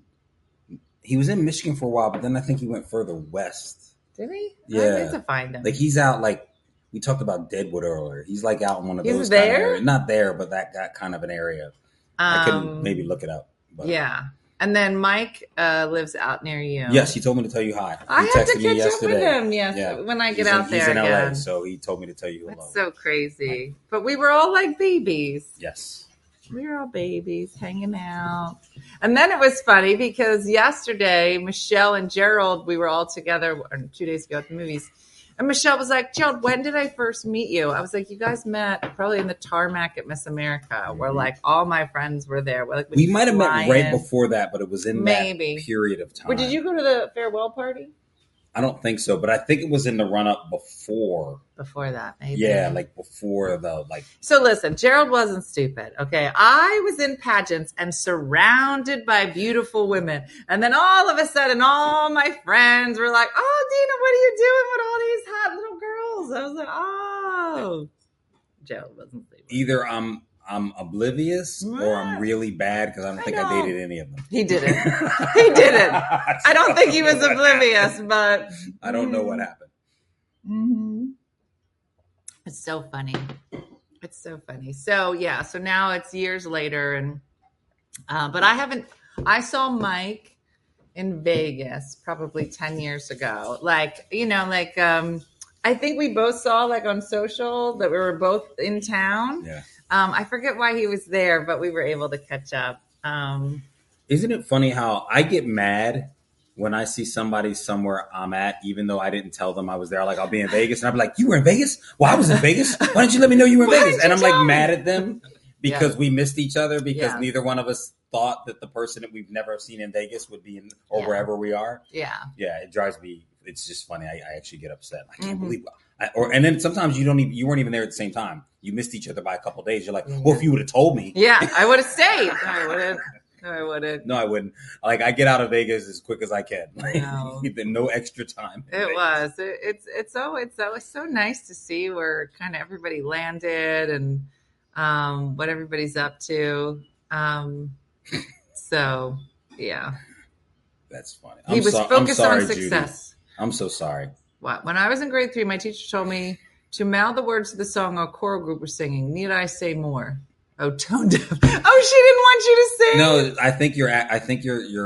he was in Michigan for a while, but then I think he went further west. Did he? Yeah. I need to find him. Like he's out like we talked about Deadwood earlier. He's like out in one of He's those kind of there? areas. Not there, but that that kind of an area. I Um, could maybe look it up. But Yeah. And then Mike uh, lives out near you. yes, he told me to tell you hi. I he have to texted me catch up yesterday. with him. Yes, Yeah. when I get He's out in, there he's in again. L A, so he told me to tell you hello. That's so crazy. But we were all like babies. Yes. We were all babies hanging out. And then it was funny because yesterday, Michelle and Gerald, we were all together or two days ago at the movies. And Michelle was like, Gerald, when did I first meet you? I was like, you guys met probably in the tarmac at Miss America, where like all my friends were there. We're, like, We might have met Ryan. right before that, but it was in Maybe. that period of time. Well, did you go to the farewell party? I don't think so, but I think it was in the run up before. Before that, maybe. Yeah, like before the like. So listen, Gerald wasn't stupid. Okay. I was in pageants and surrounded by beautiful women. And then all of a sudden, all my friends were like, oh, Dina, what are you doing with all these hot little girls? I was like, oh, Gerald wasn't stupid. Either I'm I'm oblivious or I'm really bad because I don't I think I, know. dated any of them. He didn't. He didn't. I don't think he was oblivious, but I don't know what happened. Mm-hmm. It's so funny. It's so funny. So yeah. So now it's years later, and uh, but I haven't. I saw Mike in Vegas probably ten years ago. Like you know, like um, I think we both saw like on social that we were both in town. Yeah. Um, I forget why he was there, but we were able to catch up. Um, Isn't it funny how I get mad when I see somebody somewhere I'm at, even though I didn't tell them I was there? Like I'll be in Vegas and I'll be like, "You were in Vegas? Well, I was in Vegas. Why didn't you let me know you were in Why Vegas?" didn't And you I'm like tell me? mad at them because Yeah. we missed each other because Yeah. neither one of us thought that the person that we've never seen in Vegas would be in or Yeah. wherever we are. yeah. Yeah, it drives me. It's just funny. I, I actually get upset. I can't Mhm. believe. I, or and then sometimes you don't even you weren't even there at the same time. You missed each other by a couple of days. You're like, well, if you would have told me. Yeah, I would have stayed. No, I wouldn't. No, I wouldn't. No, I wouldn't. Like I get out of Vegas as quick as I can. No. no extra time. in It Vegas. was. It, it's it's so it's always so nice to see where kind of everybody landed and um, what everybody's up to. Um, so yeah, That's funny. he I'm was so- I'm focused sorry, on Judy. success. I'm so sorry. What? When I was in grade three, my teacher told me to mouth the words to the song our choral group was singing. Need I say more? Oh, tone deaf. Oh, she didn't want you to sing. No, I think you're. I think you're. You're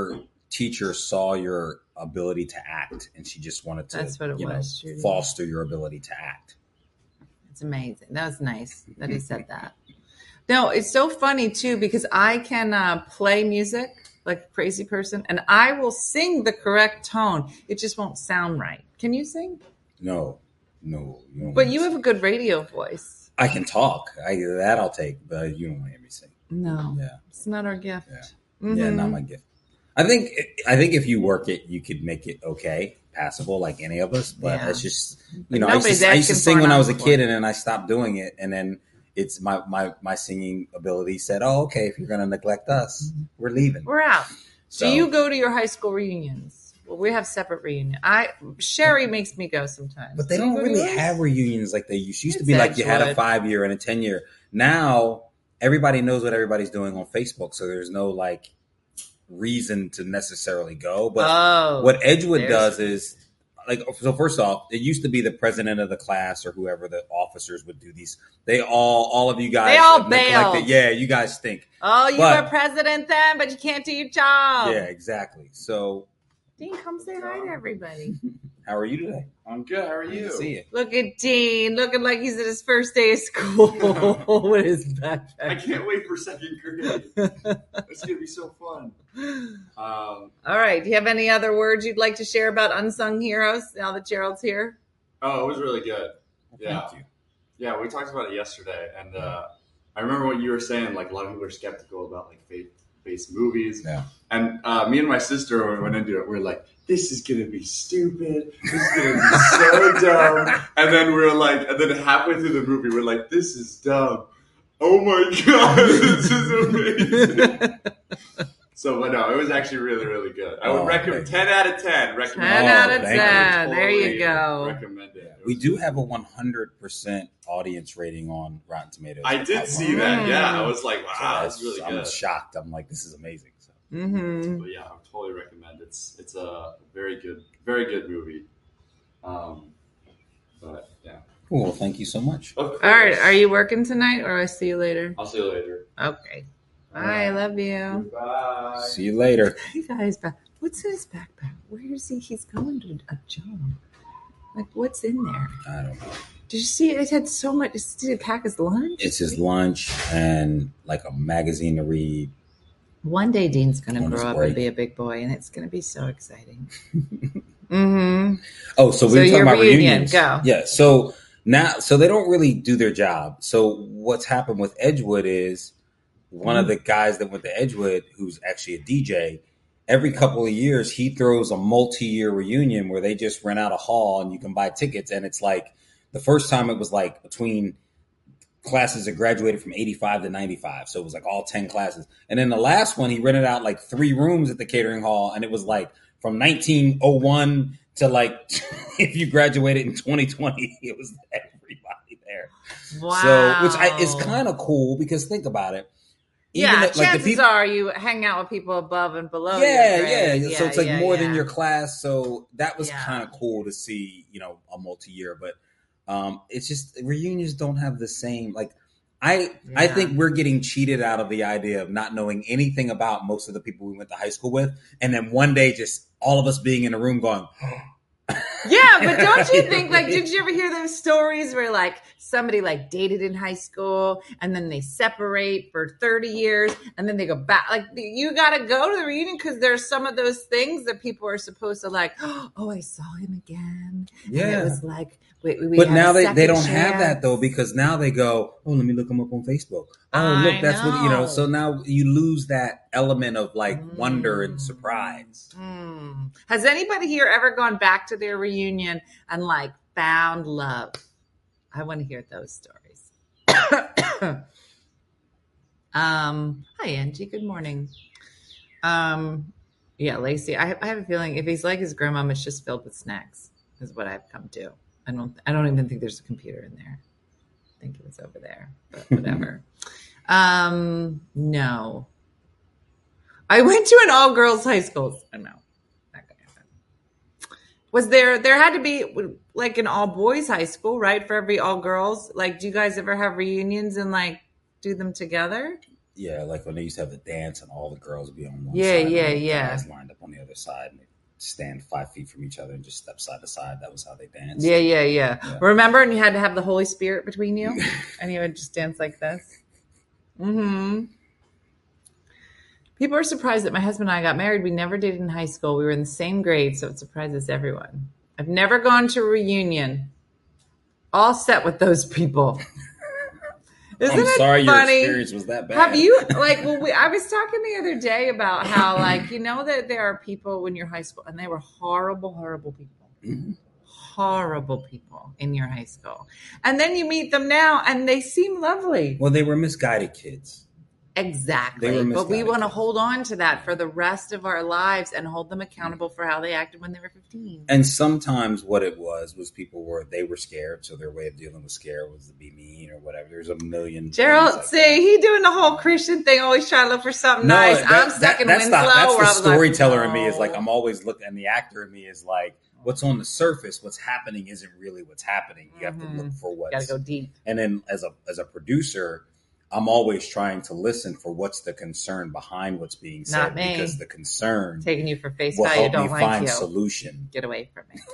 teacher saw your ability to act, and she just wanted to That's what it you was, know, Judy. foster your ability to act. It's amazing. That was nice that he said that. No, it's so funny too because I can uh, play music like a crazy person, and I will sing the correct tone. It just won't sound right. Can you sing? No, no. You don't But want you to have a good radio voice. I can talk. I that I'll take, but you don't want to hear me sing. No, Yeah, it's not our gift. yeah, Mhm. yeah. Not my gift. I think I think if you work it, you could make it okay, passable, like any of us. But Yeah. it's just you But know, I used, nobody's to, I used to asking sing for when an I was a encore. kid, and then I stopped doing it, and then it's my my my singing ability said, "Oh, okay, if you're going to neglect us, we're leaving." We're out. So Do you go to your high school reunions? Well, we have separate reunions. I Sherry makes me go sometimes. But they Do you don't go to really yours? have reunions like they used. Used to It's be like you had a Edgewood. five year and a ten year. Now everybody knows what everybody's doing on Facebook, so there's no like reason to necessarily go. But Oh, what Edgewood there's- does is like so. First off, it used to be the president of the class or whoever the officers would do these. They all, all of you guys, They all have neglected- bailed. Yeah, you guys stink. Oh, you But- were president then, but you can't do your job. Yeah, exactly. So, Dean, come say hi to everybody. how are you today? I'm good. How are Good to you? see you. Look at Dean, looking like he's at his first day of school with his I backpack. can't wait for second grade. It's gonna be so fun. Um, All right. Do you have any other words you'd like to share about Unsung Heroes now that Gerald's here? oh, it was really good. Yeah, Thank you. yeah. We talked about it yesterday, and uh, I remember what you were saying. Like a lot of people are skeptical about like faith-based movies. Yeah. And uh, me and my sister, when we went into it, we were like, "This is gonna be stupid. This is gonna be so dumb." And then we were like, and then halfway through the movie, we're like, "This is dumb. Oh my god, this is amazing." So, but no, it was actually really, really good. I would Oh, recommend thank ten out of ten. Recommend ten Oh, out of thank you. ten. There you Totally go. Recommend it. It We was- do have a one hundred percent audience rating on Rotten Tomatoes. I did At see one. that. Yeah, I was like, So wow, that's really I'm good. shocked. I'm like, this is amazing. So. Mm-hmm. But yeah, I would totally recommend. It's it's a very good, very good movie. Um, but yeah. Cool. Well, thank you so much. Of course. All right. Are you working tonight or I see you later? I'll see you later. Okay. Bye. I love you. Bye. See you later. You guys, back. What's in his backpack? Where is he? He's going to a job. Like, what's in there? I don't know. Did you see it? It had so much. Did it pack his lunch? It's his lunch and like a magazine to read. One day, Dean's going to On his grow up break. and be a big boy, and it's going to be so exciting. mm-hmm. Oh, so we So were talking your about reunion, reunions. go. Yeah. So now, so they don't really do their job. So what's happened with Edgewood is one of the guys that went to Edgewood, who's actually a D J, every couple of years he throws a multi-year reunion where they just rent out a hall and you can buy tickets. And it's like the first time it was like between classes that graduated from eighty-five to ninety-five. So it was like all ten classes. And then the last one, he rented out like three rooms at the catering hall. And it was like from nineteen oh one to like, if you graduated in twenty twenty, it was everybody there. Wow. So, which I, is kind of cool because think about it. Even Yeah, though- chances people- are you hang out with people above and below. yeah, your yeah, grade. So it's like yeah, more yeah. than your class. So that was Yeah. kind of cool to see, you know, a multi-year. But um, it's just reunions don't have the same like. I I Yeah. think we're getting cheated out of the idea of not knowing anything about most of the people we went to high school with, and then one day just all of us being in a room going. Yeah, but don't you think, like, did you ever hear those stories where, like, somebody, like, dated in high school and then they separate for thirty years and then they go back? Like, you got to go to the reunion because there's some of those things that people are supposed to, like, oh, I saw him again. And Yeah. it was like, we, we But had now a they, they second don't have chance. that though because now they go, oh, let me look them up on Facebook. Oh, I look, that's what you know. know. So now you lose that element of like wonder and surprise. Mm. Has anybody here ever gone back to their reunion and like found love? I want to hear those stories. um, hi Angie, good morning. Um, yeah, Lacey, I, I have a feeling if he's like his grandmom, it's just filled with snacks. Is what I've come to. I don't. I don't even think there's a computer in there. I think it was over there, but whatever. um, no. I went to an all girls high school. I know. Not gonna happen. Was there? There had to be like an all boys high school, right? For every all girls. Like, do you guys ever have reunions and like do them together? Yeah, like when they used to have the dance and all the girls would be on one Yeah, side. yeah, and the yeah. Guys lined up on the other side and they stand five feet from each other and just step side to side. That was how they danced. Yeah, yeah, yeah, Yeah. Remember, and you had to have the Holy Spirit between you, and you would just dance like this. Mm-hmm. People are surprised that my husband and I got married. We never dated in high school. We were in the same grade, so it surprises everyone. I've never gone to a reunion. All set with those people. Isn't I'm it sorry funny? your experience was that bad. Have you, like, well, we, I was talking the other day about how, like, you know that there are people when you're high school, and they were horrible, horrible people. Mm-hmm. Horrible people in your high school. And then you meet them now, and they seem lovely. Well, they were misguided kids. Exactly. They were But we misguided want to kids. hold on to that for the rest of our lives and hold them accountable for how they acted when they were fifteen. And sometimes what it was was people were they were scared, so their way of dealing with scare was to be mean or whatever. There's a million. Gerald, things like see, he doing the whole Christian thing, always trying to look for something nice. that- I'm stuck that- in that's Winslow. The, that's where the I was like, storyteller in me is like no. I'm always looking, and the actor in me is like, what's on the surface, what's happening isn't really what's happening. You have to look for what's. Gotta go deep. And then as a as a producer, I'm always trying to listen for what's the concern behind what's being said, Not me. because the concern Taking you for face will value, help don't me like find you. solution. Get away from me.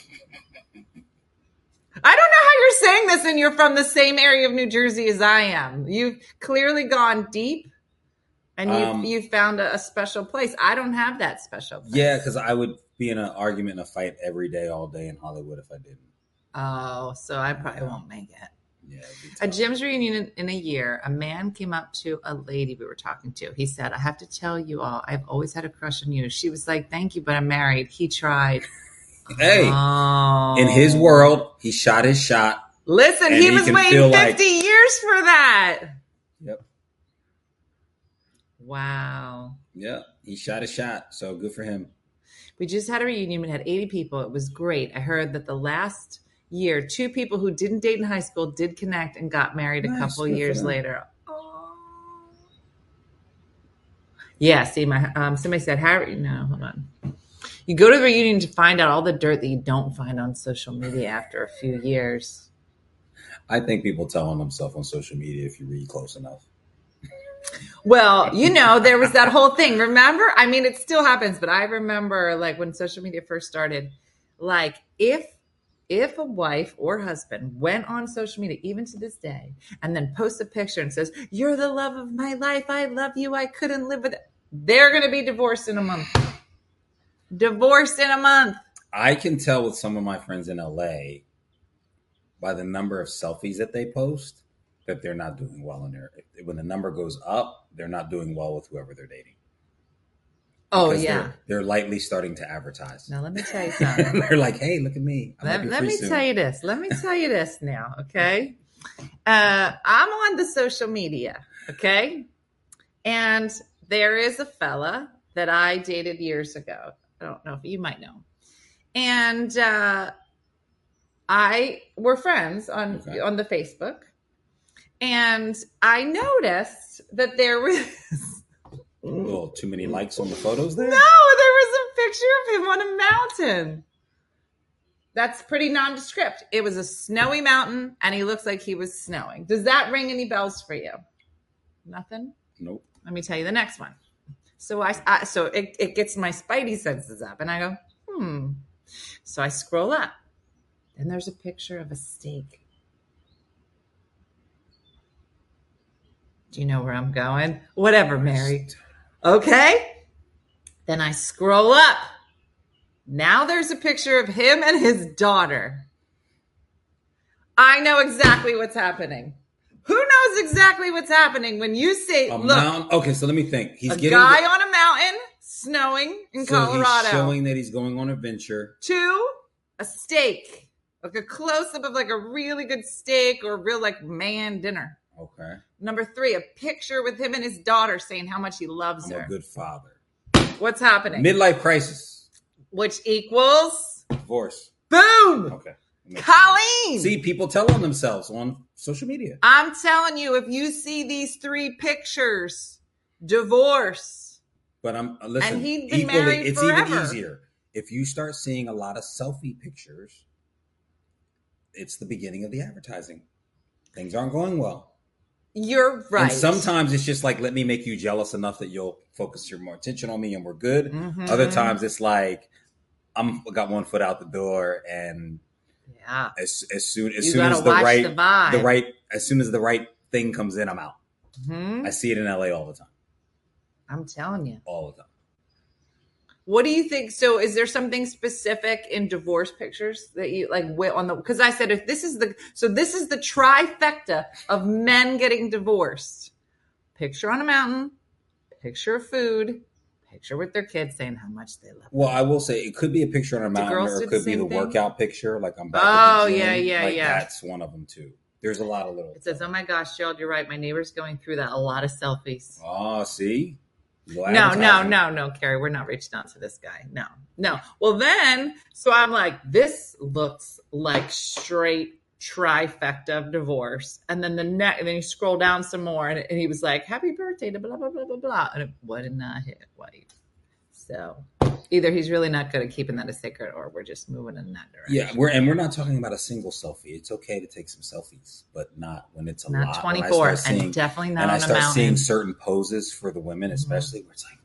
I don't know how you're saying this and you're from the same area of New Jersey as I am. You've clearly gone deep and you've, Um, you've found a, a special place. I don't have that special place. Yeah, because I would be in an argument and a fight every day, all day in Hollywood if I didn't. Oh, so I probably Yeah. won't make it. Yeah, it'd be A tough. Jim's reunion in, in a year, a man came up to a lady we were talking to. He said, I have to tell you all, I've always had a crush on you. She was like, thank you, but I'm married. He tried. Hey, Oh. in his world, he shot his shot. Listen, and he he was can waiting feel like- fifty years for that. Yep. Wow. Yeah, he shot his shot. So good for him. We just had a reunion. We had eighty people. It was great. I heard that the last year, two people who didn't date in high school did connect and got married a Nice, couple good for years them. later. Yeah, see, my um, somebody said, Harry, no, hold on. You go to the reunion to find out all the dirt that you don't find on social media after a few years. I think people tell on themselves on social media if you read close enough. Well, you know, there was that whole thing. Remember? I mean, it still happens, but I remember like when social media first started, like if if a wife or husband went on social media, even to this day, and then posts a picture and says, "You're the love of my life. I love you. I couldn't live with it," they're going to be divorced in a month. Divorced in a month. I can tell with some of my friends in L A by the number of selfies that they post that they're not doing well in there. When the number goes up, they're not doing well with whoever they're dating. Oh, Because yeah. They're, they're lightly starting to advertise. Now, let me tell you something. They're like, hey, look at me. I'm Let, looking let free me soon. tell you this. Let me tell you this now, okay? Uh, I'm on the social media, okay? And there is a fella that I dated years ago. I don't know if you might know. And uh, I were friends on Okay. on the Facebook. And I noticed that there was A little too many likes on the photos there? no, there was a picture of him on a mountain. That's pretty nondescript. It was a snowy mountain, and he looks like he was snowing. Does that ring any bells for you? Nothing? Nope. Let me tell you the next one. So I, I so it, it gets my spidey senses up, and I go, hmm. So I scroll up, and there's a picture of a steak. Do you know where I'm going? Whatever, Mary. Okay. Then I scroll up. Now there's a picture of him and his daughter. I know exactly what's happening. Who knows exactly what's happening when you say, A look, mount- okay, so let me think. He's a getting guy the- on a mountain snowing in so Colorado. He's showing that he's going on a venture. Two, a steak. Like a close-up of like a really good steak or a real like man dinner. Okay. Number three, a picture with him and his daughter saying how much he loves I'm her. a good father. What's happening? Midlife crisis. Which equals Divorce. boom. Okay. Colleen. See, people tell on themselves on social media. I'm telling you, if you see these three pictures, divorce. But I'm uh, listen. And he'd been equally, married it's forever. even easier if you start seeing a lot of selfie pictures. It's the beginning of the advertising. Things aren't going well. You're right. And sometimes it's just like, let me make you jealous enough that you'll focus your more attention on me and we're good. Mhm. Other times it's like, I'm got one foot out the door, and yeah, as as soon as You soon as gotta the watch right the vibe. the right as soon as the right thing comes in, I'm out. Mhm. I see it in L A all the time. I'm telling you. All the time. What do you think? So, is there something specific in divorce pictures that you like wi- on the? Because I said if this is the so this is the trifecta of men getting divorced: picture on a mountain, picture of food, picture with their kids saying how much they love. Well, I will say it could be a picture on a mountain, girls or do it the could be same the thing? workout picture. Like I'm back. Oh, at the gym. yeah, yeah, like, yeah. That's one of them too. There's a lot of little. It says, "Oh my gosh, Gerald, you're right. My neighbor's going through that. A lot of selfies." Oh, see. Little No, no, advertising. no, no, Carrie, we're not reaching out to this guy. No, no. Well, then, so I'm like, this looks like straight trifecta of divorce. And then the next, and then you scroll down some more, and, and he was like, "Happy birthday to blah blah blah blah blah," and it would not hit white. So either he's really not good at keeping that a secret, or we're just moving in that direction. Yeah, we're and we're not talking about a single selfie. It's okay to take some selfies, but not when it's a Not lot. twenty-four, When I and start seeing- definitely not And I on a start seeing mountain. certain poses for the women, especially where it's like,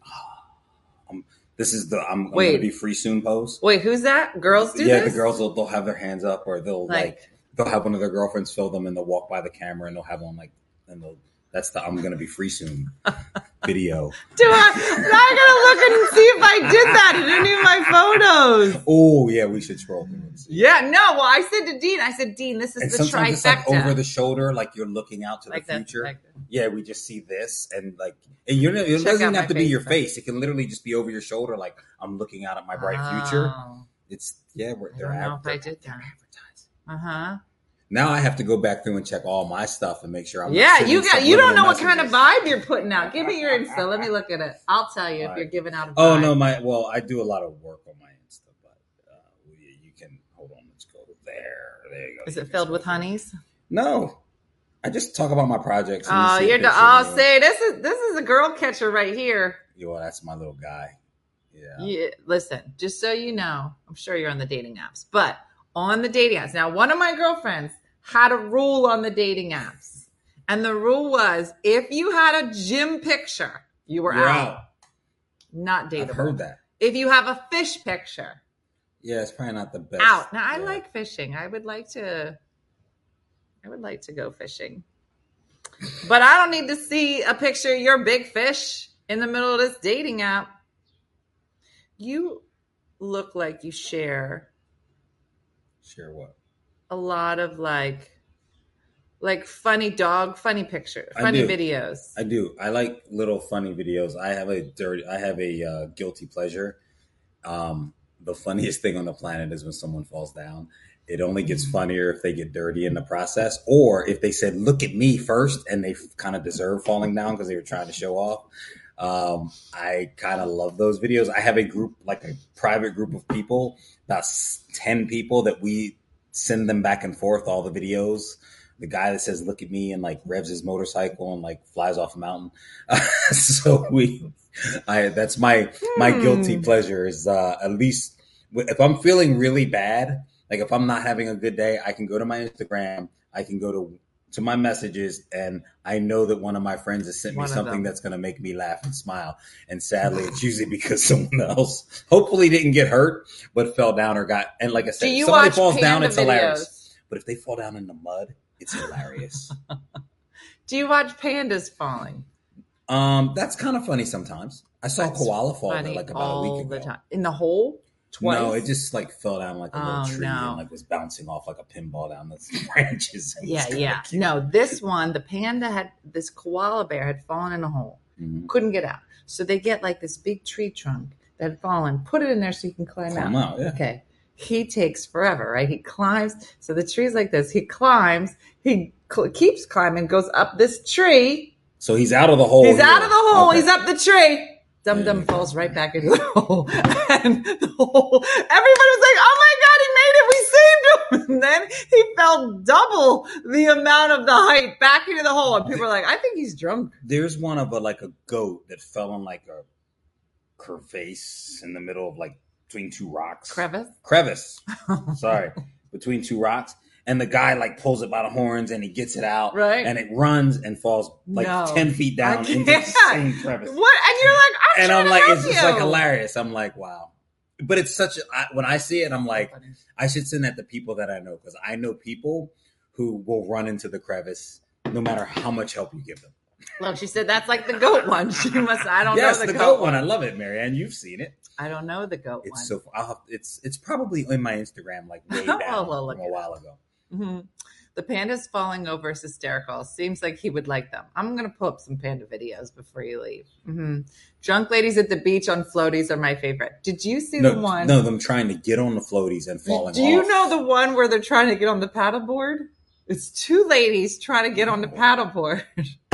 oh, I'm, this is the I'm, I'm Wait. going to be free soon pose. Wait, who's that? Girls do yeah, this? the girls will they'll have their hands up, or they'll like, Like- they'll have one of their girlfriends film them, and they'll walk by the camera, and they'll have on like, and they'll that's the I'm going to be free soon video. Do I? I gotta look and see if I did that in any of my photos. Oh yeah, we should scroll through and see. Yeah, no. Well, I said to Dean, I said, Dean, this is And the sometimes it's trifecta. like over the shoulder, like you're looking out to Like the this, future. like this. Yeah, we just see this, and like, and you know, it Check doesn't out have my to be your face, face. It can literally just be over your shoulder, like I'm looking out at my bright future. Oh. It's yeah, we're, I they're, don't know ad- if I they're, did they're that. advertising. Uh huh. Now I have to go back through and check all my stuff and make sure I'm. not Yeah, sending you got. some You don't little know what kind of messages. vibe you're putting out. Give me your Insta. Let me look at it. I'll tell you if Right. you're giving out a vibe. Oh no, my well, I do a lot of work on my Insta, but uh, we- you can hold on. Let's go there. There you go. Is You it can filled scroll with through. honeys? No, I just talk about my projects. and you Oh, see a you're. picture Oh, of me. say this is this is a girl catcher right here. Yeah, well, that's my little guy. Yeah. Yeah, listen, just so you know, I'm sure you're on the dating apps, but on the dating apps. Now, one of my girlfriends had a rule on the dating apps. And the rule was if you had a gym picture, you were You're out. out. Not dateable. I've heard that. If you have a fish picture, Yeah, it's probably not the best. out. Now, I Yeah. like fishing. I would like to I would like to go fishing. But I don't need to see a picture of your big fish in the middle of this dating app. You look like you share Share what? a lot of like like funny dog funny pictures, I funny do. videos. I do. I like little funny videos. I have a dirty. I have a uh, guilty pleasure. Um, the funniest thing on the planet is when someone falls down. It only gets funnier if they get dirty in the process, or if they said, "Look at me" first, and they kind of deserve falling down because they were trying to show off. Um, I kind of love those videos. I have a group, like a private group of people, about s- ten people that we send them back and forth all the videos. The guy that says "Look at me" and like revs his motorcycle and like flies off a mountain. so we, I that's my my Hmm. guilty pleasure is uh, at least if I'm feeling really bad, like if I'm not having a good day, I can go to my Instagram. I can go to to my messages, and I know that one of my friends has sent me One of something them. that's going to make me laugh and smile. And sadly, it's usually because someone else hopefully didn't get hurt, but fell down or got. And like I Do said, if you somebody watch falls down, panda it's hilarious. videos? But if they fall down in the mud, it's hilarious. Do you watch pandas falling? um, that's kind of funny sometimes. I saw That's a koala fall Funny like about all a week ago. the time. In the hole? Twice? No, it just like fell down like a little Oh, tree no. and like was bouncing off like a pinball down the branches. It was Yeah, kinda yeah. cute. No, this one, the panda had this koala bear had fallen in a hole. Mhm. Couldn't get out. So they get like this big tree trunk that had fallen, put it in there so you can climb, Climb out, yeah. Okay. He takes forever, right? He climbs. So the tree's like this. He climbs. He cl- keeps climbing, goes up this tree. So he's out of the hole. He's here. out of the hole. Okay. He's up the tree. Dum There Dum you go. falls right back into the hole. And the hole, everybody was like, oh my God, he made it. We saved him. And then he fell double the amount of the height back into the hole. And people are like, I think he's drunk. There's one of a like a goat that fell in like a crevasse in the middle of like between two rocks. Crevice. Crevice. Sorry, between two rocks, and the guy like pulls it by the horns and he gets it out, Right. and it runs and falls like No. ten feet down I into the can't. same crevice. What? And you're like, I'm And trying I'm to like, help it's just you. like hilarious. I'm like, wow. But it's such a, I, when I see it, I'm like, I should send that to people that I know, because I know people who will run into the crevice no matter how much help you give them. Look, she said that's like the goat one. She must. I don't yes, know the, the goat, goat one. I love it, Marianne. You've seen it. I don't know the goat It's one. so. I'll have, it's it's probably in my Instagram, like way down Oh, well, look from it a while ago. Mm-hmm. The pandas falling over is hysterical. Seems like he would like them. I'm going to pull up some panda videos before you leave. Mm-hmm. Drunk ladies at the beach on floaties are my favorite. Did you see No, the one? no, them trying to get on the floaties and falling Do you off. know the one where they're trying to get on the paddleboard? It's two ladies trying to get on the paddleboard.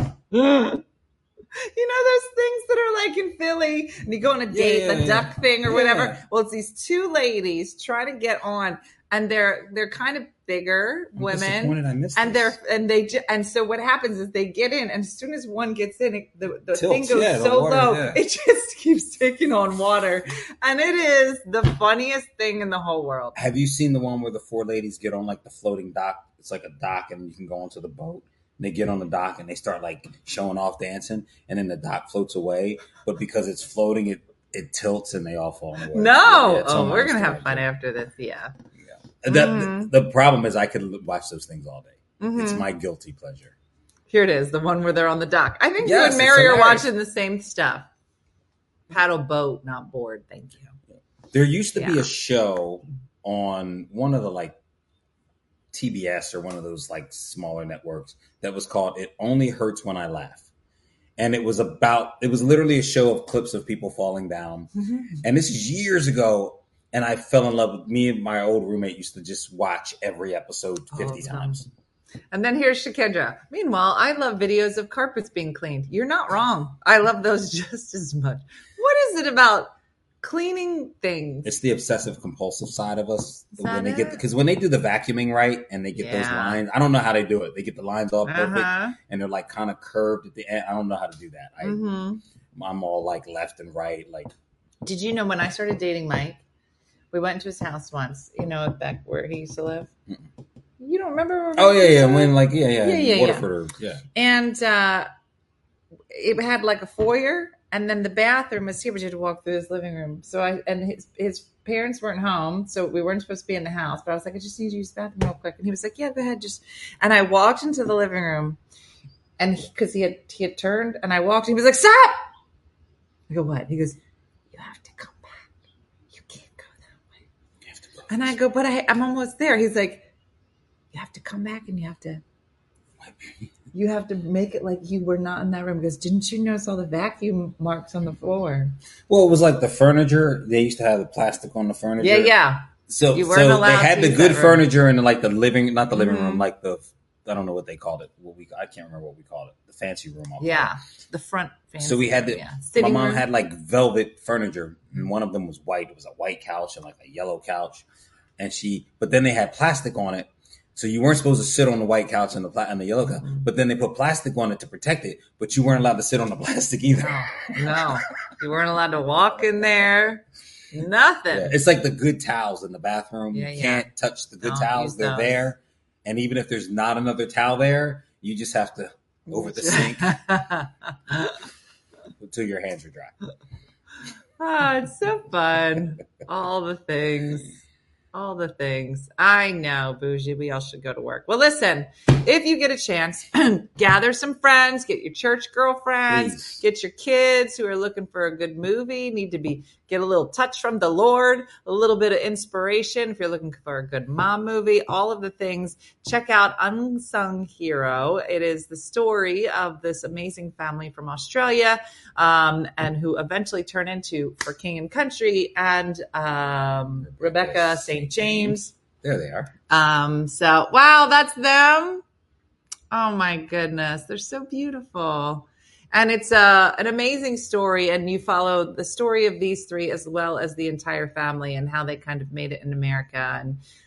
You know those things that are like in Philly and you go on a date, Yeah, the yeah, duck thing or yeah. whatever. Well, it's these two ladies trying to get on, and they're they're kind of bigger I'm women, disappointed I missed and this. they're and they ju- and so what happens is they get in, and as soon as one gets in, it, the the Tilts, thing goes yeah, the so water, low, yeah. it just keeps taking on water, and it is the funniest thing in the whole world. Have you seen the one where the four ladies get on like the floating dock? It's like a dock, and you can go onto the boat. And they get on the dock and they start like showing off dancing, and then the dock floats away. But because it's floating, it it tilts and they all fall in the water. No, Yeah, it's oh, on my we're gonna Instagram, have fun too. after this, yeah. The, Mhm. the, the problem is I could watch those things all day. Mhm. It's my guilty pleasure. Here it is, the one where they're on the dock. I think you Yes, and it's Mary are hilarious. watching the same stuff. Paddle boat, not board. Thank you. There used to be Yeah. a show on one of the like T B S or one of those like smaller networks that was called It Only Hurts When I Laugh. And it was about, it was literally a show of clips of people falling down. Mm-hmm. And this is years ago. And I fell in love with, me and my old roommate used to just watch every episode fifty the time. times. And then here's Shakendra. Meanwhile, I love videos of carpets being cleaned. You're not wrong. I love those just as much. What is it about cleaning things? It's the obsessive compulsive side of us. Is When that they get, it? because when they do the vacuuming right and they get those Yeah. lines, I don't know how they do it. They get the lines all perfect Uh-huh. and they're like kind of curved at the end. I don't know how to do that. I, Mhm. I'm all like left and right. Like, Did you know when I started dating Mike, we went to his house once, you know, back where he used to live? You don't remember? oh yeah, he used yeah. to When live? like, yeah, yeah, Yeah, yeah, yeah. Waterford, or, yeah. And uh, it had like a foyer, and then the bathroom was here, but you had to walk through his living room. So I and his his parents weren't home, so we weren't supposed to be in the house. But I was like, I just need to use the bathroom real quick, and he was like, Yeah, go ahead. Just and I walked into the living room, and because he, he had he had turned, and I walked, and he was like, Stop! I go, What? He goes, You have to come back. You can't go that way. You have to go. And I go, But I, I'm almost there. He's like, You have to come back, and you have to. You have to make it like you were not in that room. Because didn't you notice all the vacuum marks on the floor? Well, it was like the furniture. They used to have the plastic on the furniture. Yeah, yeah. So, You weren't so they allowed had to the use good that room. furniture in like the living, not the living Mhm. room, like the, I don't know what they called it. What we, I can't remember what we called it. The fancy room. I'll call Yeah, it. the front. Fancy So we had the, room, yeah. my Sitting mom room. had like velvet furniture, and one of them was white. It was a white couch and like a yellow couch, and she. But then they had plastic on it, so you weren't supposed to sit on the white couch and the pla- and the yellow couch. Mm-hmm. But then they put plastic on it to protect it, but you weren't allowed to sit on the plastic either. No, no, you weren't allowed to walk in there. Nothing. Yeah, it's like the good towels in the bathroom. Yeah, you yeah. can't touch the good Don't towels; use they're those. there. And even if there's not another towel there, you just have to over the sink until your hands are dry. Oh, it's so fun. All the things. All the things. I know, Bougie. We all should go to work. Well, listen, if you get a chance, gather some friends, get your church girlfriends, Please. get your kids who are looking for a good movie, need to be get a little touch from the Lord, a little bit of inspiration if you're looking for a good mom movie, all of the things. Check out Unsung Hero. It is the story of this amazing family from Australia um, and who eventually turn into For King and Country and um, Rebecca Saint James. There they are. Um, so, wow, that's them. Oh my goodness. They're so beautiful. And it's uh, an amazing story. And you follow the story of these three as well as the entire family and how they kind of made it in America. And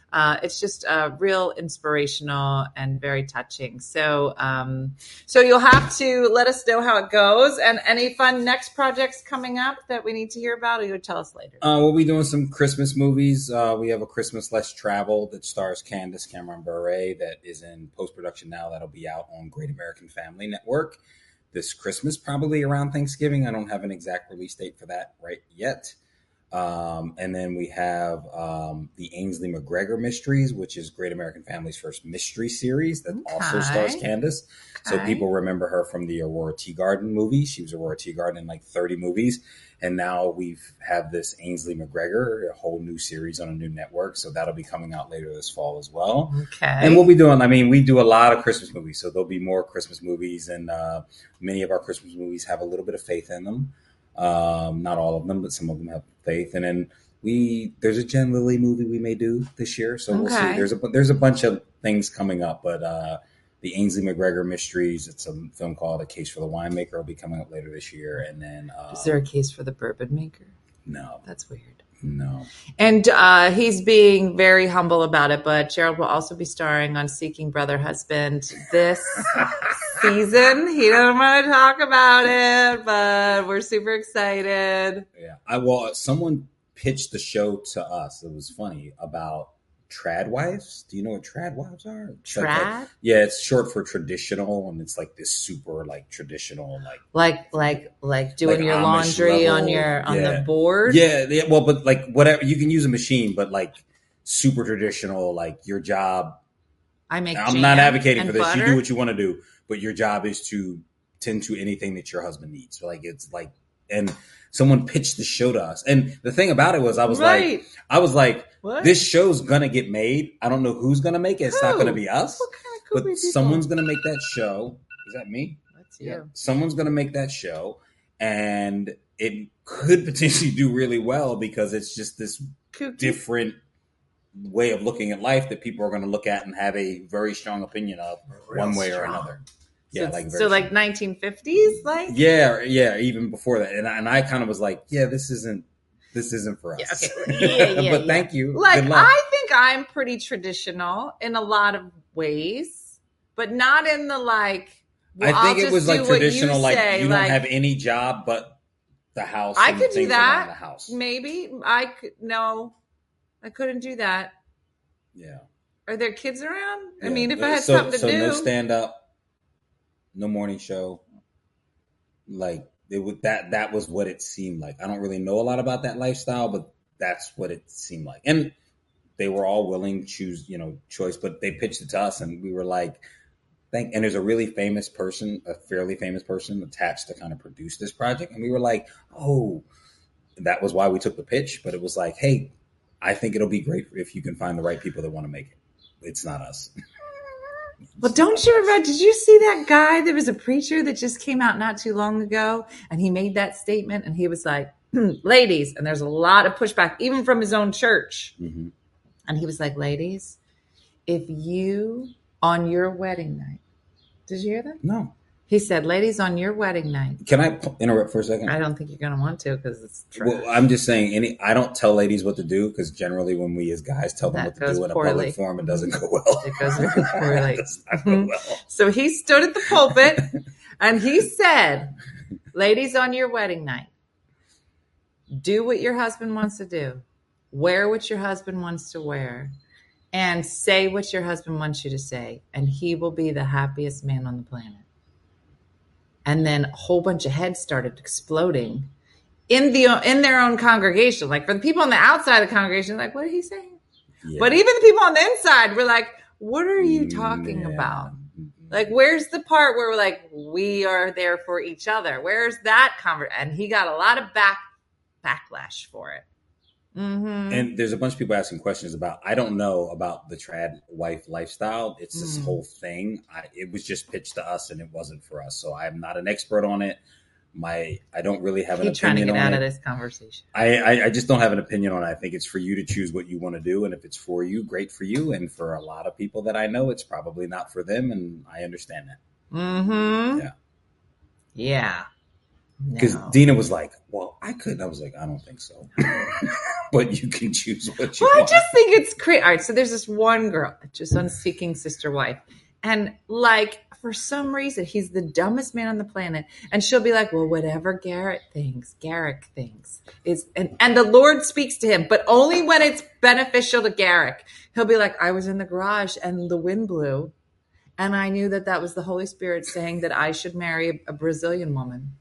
Uh, it's just uh, real inspirational and very touching. So, um, so you'll have to let us know how it goes, and any fun next projects coming up that we need to hear about, or you'll tell us later. Uh, we'll be doing some Christmas movies. Uh, we have a Christmas Less Travel that stars Candace Cameron Bure that is in post-production now. That'll be out on Great American Family Network this Christmas, probably around Thanksgiving. I don't have an exact release date for that right yet. Um, and then we have um, the Ainsley McGregor Mysteries, which is Great American Family's first mystery series that Okay. also stars Candace. So Okay. people remember her from the Aurora Teagarden movie. She was Aurora Teagarden in like thirty movies. And now we've have this Ainsley McGregor, a whole new series on a new network. So that'll be coming out later this fall as well. Okay. And we'll be doing, I mean, we do a lot of Christmas movies. So there'll be more Christmas movies. And uh, many of our Christmas movies have a little bit of faith in them. Um, not all of them, but some of them have faith. And then we, there's a Jen Lilly movie we may do this year. So we'll Okay. see. There's a, there's a bunch of things coming up, but uh, the Ainsley McGregor Mysteries, it's a film called A Case for the Winemaker, will be coming up later this year. And then, uh, Is there a case for the bourbon maker? no, That's weird. no. And uh, he's being very humble about it, but Gerald will also be starring on Seeking Brother Husband this season. He doesn't want to talk about it, but we're super excited. Yeah. I, well, someone pitched the show to us. It was funny about trad wives. Do you know what trad wives are? It's like Trad? a- yeah, it's short for traditional, and it's like this super like traditional like Like, like, like doing Like your Amish laundry level, on your on yeah. the board. yeah, yeah. Well, but like whatever you can use a machine, but like super traditional. Like your job. I make. I'm jam not advocating and for this. butter. You do what you want to do, but your job is to tend to anything that your husband needs. So like it's like, and someone pitched the show to us, and the thing about it was, I was Right. like, I was like, What? this show's gonna get made. I don't know who's gonna make it. It's not Who? gonna be us, What kind of but kooky people? someone's gonna make that show. Is that me? That's you. Someone's gonna make that show, and it could potentially do really well because it's just this Kooky. different way of looking at life that people are going to look at and have a very strong opinion of Real one way or strong. another. So, Yeah, it's- like very so like strong. nineteen fifties, like yeah, or- yeah, even before that, and I, and I kind of was like, yeah, this isn't this isn't for us. Yeah, okay. Yeah, yeah, but yeah. thank you. Like, Good luck. I think I'm pretty traditional in a lot of ways, but not in the like. Well, I think I'll it was just like do what traditional, you like say, you like, don't have any job but the house. I and could do things around the that. house. Maybe I could. No, I couldn't do that. Yeah. Are there kids around? I Yeah. mean, if I had so, something to so do, no stand up, no morning show. Like it would that that was what it seemed like. I don't really know a lot about that lifestyle, but that's what it seemed like. And they were all willing to choose, you know, choice, but they pitched it to us, and we were like, "Thank." And there's a really famous person, a fairly famous person attached to kind of produce this project, and we were like, "Oh." That was why we took the pitch, but it was like, "Hey, I think it'll be great if you can find the right people that want to make it. It's not us." well, don't you remember? Did you see that guy? There was a preacher that just came out not too long ago, and he made that statement, and he was like, "Ladies," and there's a lot of pushback, even from his own church. Mm-hmm. And he was like, "Ladies, if you on your wedding night," did you hear that? No. He said, "Ladies, on your wedding night." Can I p- interrupt for a second? I don't think you're going to want to because it's true. Well, I'm just saying, any. I don't tell ladies what to do because generally, when we as guys tell them That what to goes do in a poorly. public forum, it doesn't go well. It goes very poorly. It does not go well. So he stood at the pulpit and he said, "Ladies, on your wedding night, do what your husband wants to do, wear what your husband wants to wear, and say what your husband wants you to say, and he will be the happiest man on the planet." And then a whole bunch of heads started exploding in the in their own congregation. Like for the people on the outside of the congregation, like, what are he saying? Yeah. But even the people on the inside were like, what are you talking Yeah. about? Like, where's the part where we're like, we are there for each other? Where's that conversation? And he got a lot of back backlash for it. Mm-hmm. And there's a bunch of people asking questions about. I don't know about the trad wife lifestyle. It's this Mm. whole thing. I, it was just pitched to us, and it wasn't for us. So I'm not an expert on it. My I don't really have an Keep trying to opinion get on out it. of this conversation. I, I, I just don't have an opinion on it. I think it's for you to choose what you want to do. And if it's for you, great for you. And for a lot of people that I know, it's probably not for them. And I understand that. Mm-hmm. Yeah. Yeah. Because No. Dina was like, well, I couldn't. I was like, I don't think so. But you can choose what you Well, I want. just think it's crazy. All right, so there's this one girl just on Seeking Sister Wife. And like, for some reason, he's the dumbest man on the planet. And she'll be like, well, whatever Garrett thinks, Garrick thinks is, and, and the Lord speaks to him, but only when it's beneficial to Garrick. He'll be like, I was in the garage and the wind blew. And I knew that that was the Holy Spirit saying that I should marry a Brazilian woman.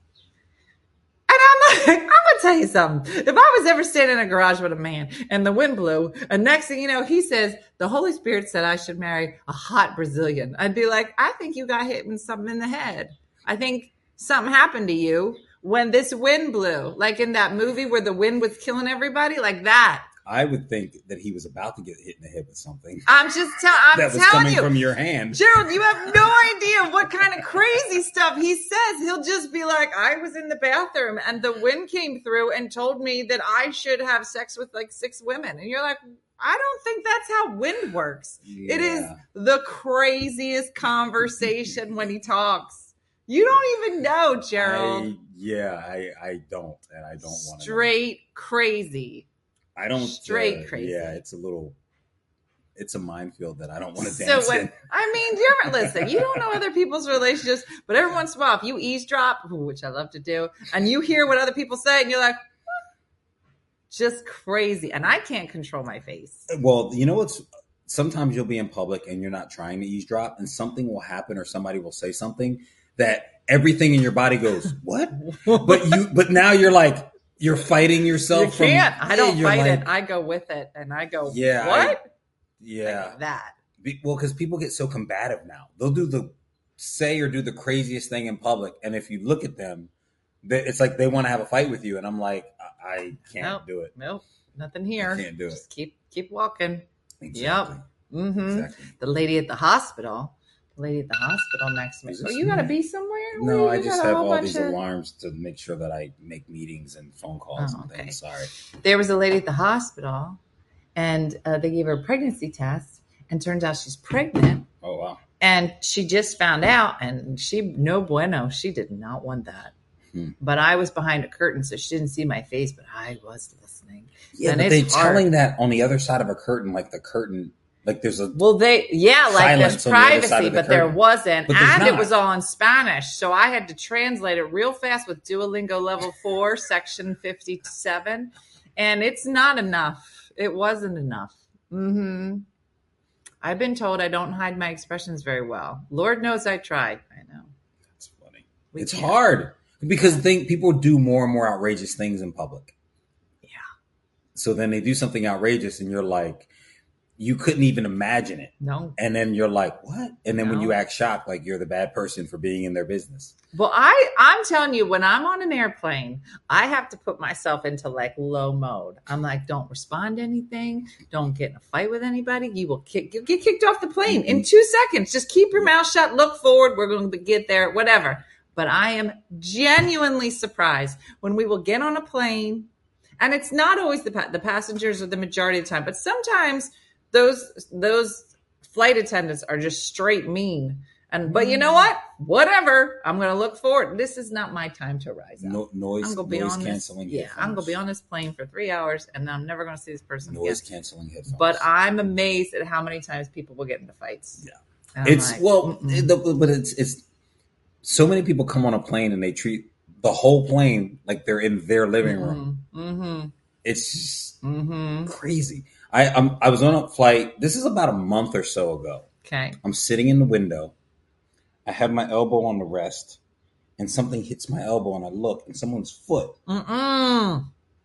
And I'm like, I'm going to tell you something. If I was ever standing in a garage with a man and the wind blew, and next thing you know, he says, the Holy Spirit said I should marry a hot Brazilian. I'd be like, I think you got hit with something in the head. I think something happened to you when this wind blew. Like in that movie where the wind was killing everybody, like that. I would think that he was about to get hit in the head with something. I'm just telling I'm that was telling coming you. from your hand. Gerald, you have no idea what kind of crazy stuff he says. He'll just be like, I was in the bathroom and the wind came through and told me that I should have sex with like six women. And you're like, I don't think that's how wind works. Yeah. It is the craziest conversation when he talks. You don't even know, Gerald. I, yeah, I, I don't. And I don't want to. Straight crazy. I don't. Straight uh, crazy. Yeah, it's a little. It's a minefield that I don't want to So dance when, in. I mean, you ever listen, you don't know other people's relationships, but every once in a while, if you eavesdrop, which I love to do, and you hear what other people say, and you're like, just crazy. And I can't control my face. Well, you know what's. Sometimes you'll be in public and you're not trying to eavesdrop, and something will happen or somebody will say something that everything in your body goes, what? But you. But now you're like. You're fighting yourself. You can't. From, I don't yeah, fight like, it. I go with it, and I go, yeah, what? I, yeah, like that. Be, well, because people get so combative now. They'll do the say or do the craziest thing in public, and if you look at them, they, it's like they want to have a fight with you. And I'm like, I, I can't nope. do it. Nope, nothing here. I can't do it. Just keep keep walking. Exactly. Yep. Mm-hmm. Exactly. The lady at the hospital. The lady at the hospital next to me. Oh, you gotta be somewhere? No, Where I you just got a have whole all bunch these of- alarms to make sure that I make meetings and phone calls Oh, and okay. things. Sorry. There was a lady at the hospital, and uh, they gave her a pregnancy test, and turns out she's pregnant. Oh wow! And she just found out, and she no bueno. She did not want that. Hmm. But I was behind a curtain, so she didn't see my face. But I was listening. Yeah, and but it's they're hard. telling that on the other side of a curtain, like the curtain, like there's a Well, they yeah, like there's silence on the other side privacy, of the but there curtain. wasn't, But there's and it not. was all in Spanish, so I had to translate it real fast with Duolingo Level Four, Section fifty-seven, and it's not enough. It wasn't enough. Mm-hmm. I've been told I don't hide my expressions very well. Lord knows I tried. I know. That's funny. We it's can't. hard because think people do more and more outrageous things in public. Yeah. So then they do something outrageous, and you're like, you couldn't even imagine it. No. And then you're like, what? And then when No. you act shocked, like you're the bad person for being in their business. Well, I, I'm telling you, when I'm on an airplane, I have to put myself into like low mode. I'm like, don't respond to anything. Don't get in a fight with anybody. You will kick, you'll get kicked off the plane in two seconds. Just keep your mouth shut. Look forward. We're going to get there, whatever. But I am genuinely surprised when we will get on a plane, and it's not always the pa- the passengers are the majority of the time, but sometimes those those flight attendants are just straight mean. And but you know what? Whatever. I'm going to look forward. This is not my time to rise up. No, noise, I'm gonna be noise on this, canceling. yeah, headphones. I'm gonna be on this plane for three hours, and I'm never gonna see this person Noise again. canceling headphones. But I'm amazed at how many times people will get into fights. Yeah, And I'm it's like, well, mm-mm. it, the, but it's it's so many people come on a plane and they treat the whole plane like they're in their living room. Mm-hmm. It's just Mm-hmm. crazy. I I'm, I was on a flight. This is about a month or so ago. Okay. I'm sitting in the window. I have my elbow on the rest, and something hits my elbow, and I look, and someone's foot. Mm-mm.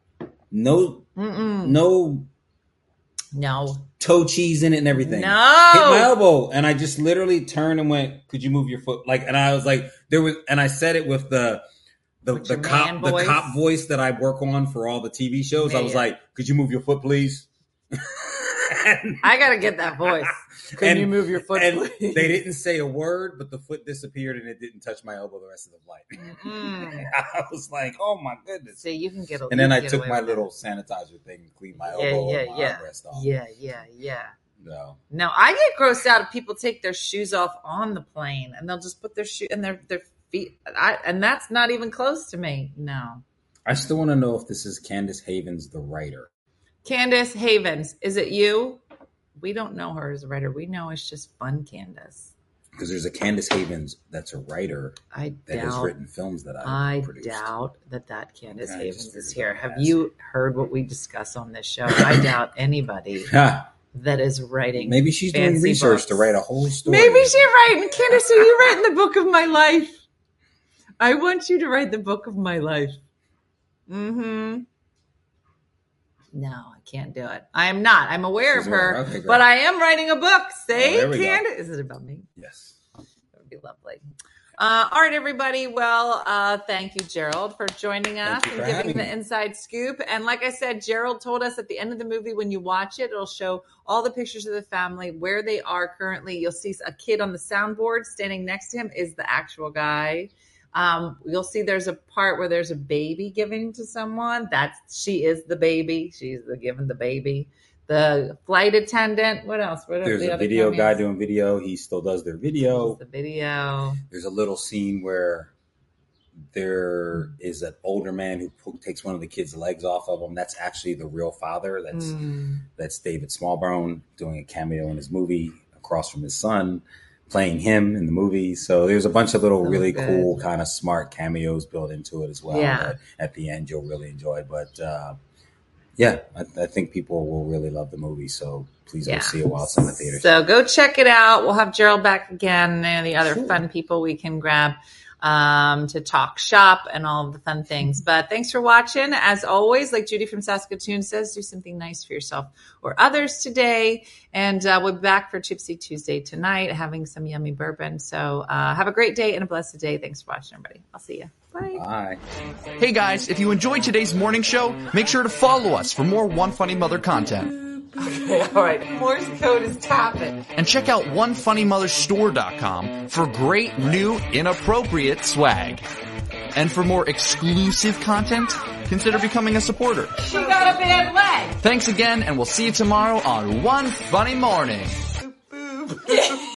No, Mm-mm. no No. toe cheese in it and everything. No. Hit my elbow, and I just literally turned and went, "Could you move your foot?" Like, and I was like, "There was," and I said it with the the, With the your cop man the voice? cop voice that I work on for all the T V shows. I was Man. like, "Could you move your foot, please?" and, I gotta get that voice. Can and- you move your foot, and please? they didn't say a word, but the foot disappeared, and it didn't touch my elbow the rest of the flight. Mm. I was like, "Oh my goodness!" See, you can get a And then you I can get took away my with that. little sanitizer thing and cleaned my Yeah, elbow yeah, and my yeah. armrest off. Yeah, yeah, yeah. No. No, I get grossed out if people take their shoes off on the plane and they'll just put their shoe and their their feet. I, and that's not even close to me. No. I still want to know if this is Candace Havens, the writer. Candace Havens, is it you? We don't know her as a writer. We know it's just fun Candace. Because there's a Candace Havens that's a writer I that doubt, has written films that I've I produced. doubt that that Candace Yeah, I Havens just is figured here. I'd Have ask. you heard what we discuss on this show? I doubt anybody that is writing. Maybe she's doing fancy research books. to write a whole story. Maybe she's writing. Candace, are you writing the book of my life? I want you to write the book of my life. Mm-hmm. No, I can't do it. I am not. I'm aware She's of her, aware. Okay, great. but I am writing a book. See, Oh, there we go. Candace? Is it about me? Yes. That would be lovely. Uh, all right, everybody. Well, uh, thank you, Gerald, for joining us you and for giving having the me. inside scoop. And like I said, Gerald told us at the end of the movie, when you watch it, it'll show all the pictures of the family, where they are currently. You'll see a kid on the soundboard standing next to him is the actual guy. Um, you'll see there's a part where there's a baby giving to someone. That's she is the baby. She's the giving the baby. The flight attendant. What else? What are There's the a other video cameos? guy doing video. He still does their video. The video. There's a little scene where there is an older man who po- takes one of the kids' legs off of him. That's actually the real father. That's Mm. that's David Smallbone doing a cameo in his movie across from his son, playing him in the movie. So there's a bunch of little So really good. cool kind of smart cameos built into it as well. Yeah. That at the end you'll really enjoy. But uh, yeah, I, I think people will really love the movie. So please go Yeah. see it while it's in the theaters. So go check it out. We'll have Gerald back again and the other fun people we can grab um, to talk shop and all of the fun things. But thanks for watching. As always, like Judy from Saskatoon says, do something nice for yourself or others today. And uh, we'll be back for Tipsy Tuesday tonight, having some yummy bourbon. So uh, have a great day and a blessed day. Thanks for watching, everybody. I'll see you. Bye. Bye. Hey guys, if you enjoyed today's morning show, make sure to follow us for more One Funny Mother content. Okay, all right. Morse code is tapping. And check out one funny mother store dot com for great new inappropriate swag. And for more exclusive content, consider becoming a supporter. She got a bad leg. Thanks again, and we'll see you tomorrow on One Funny Morning. Yeah.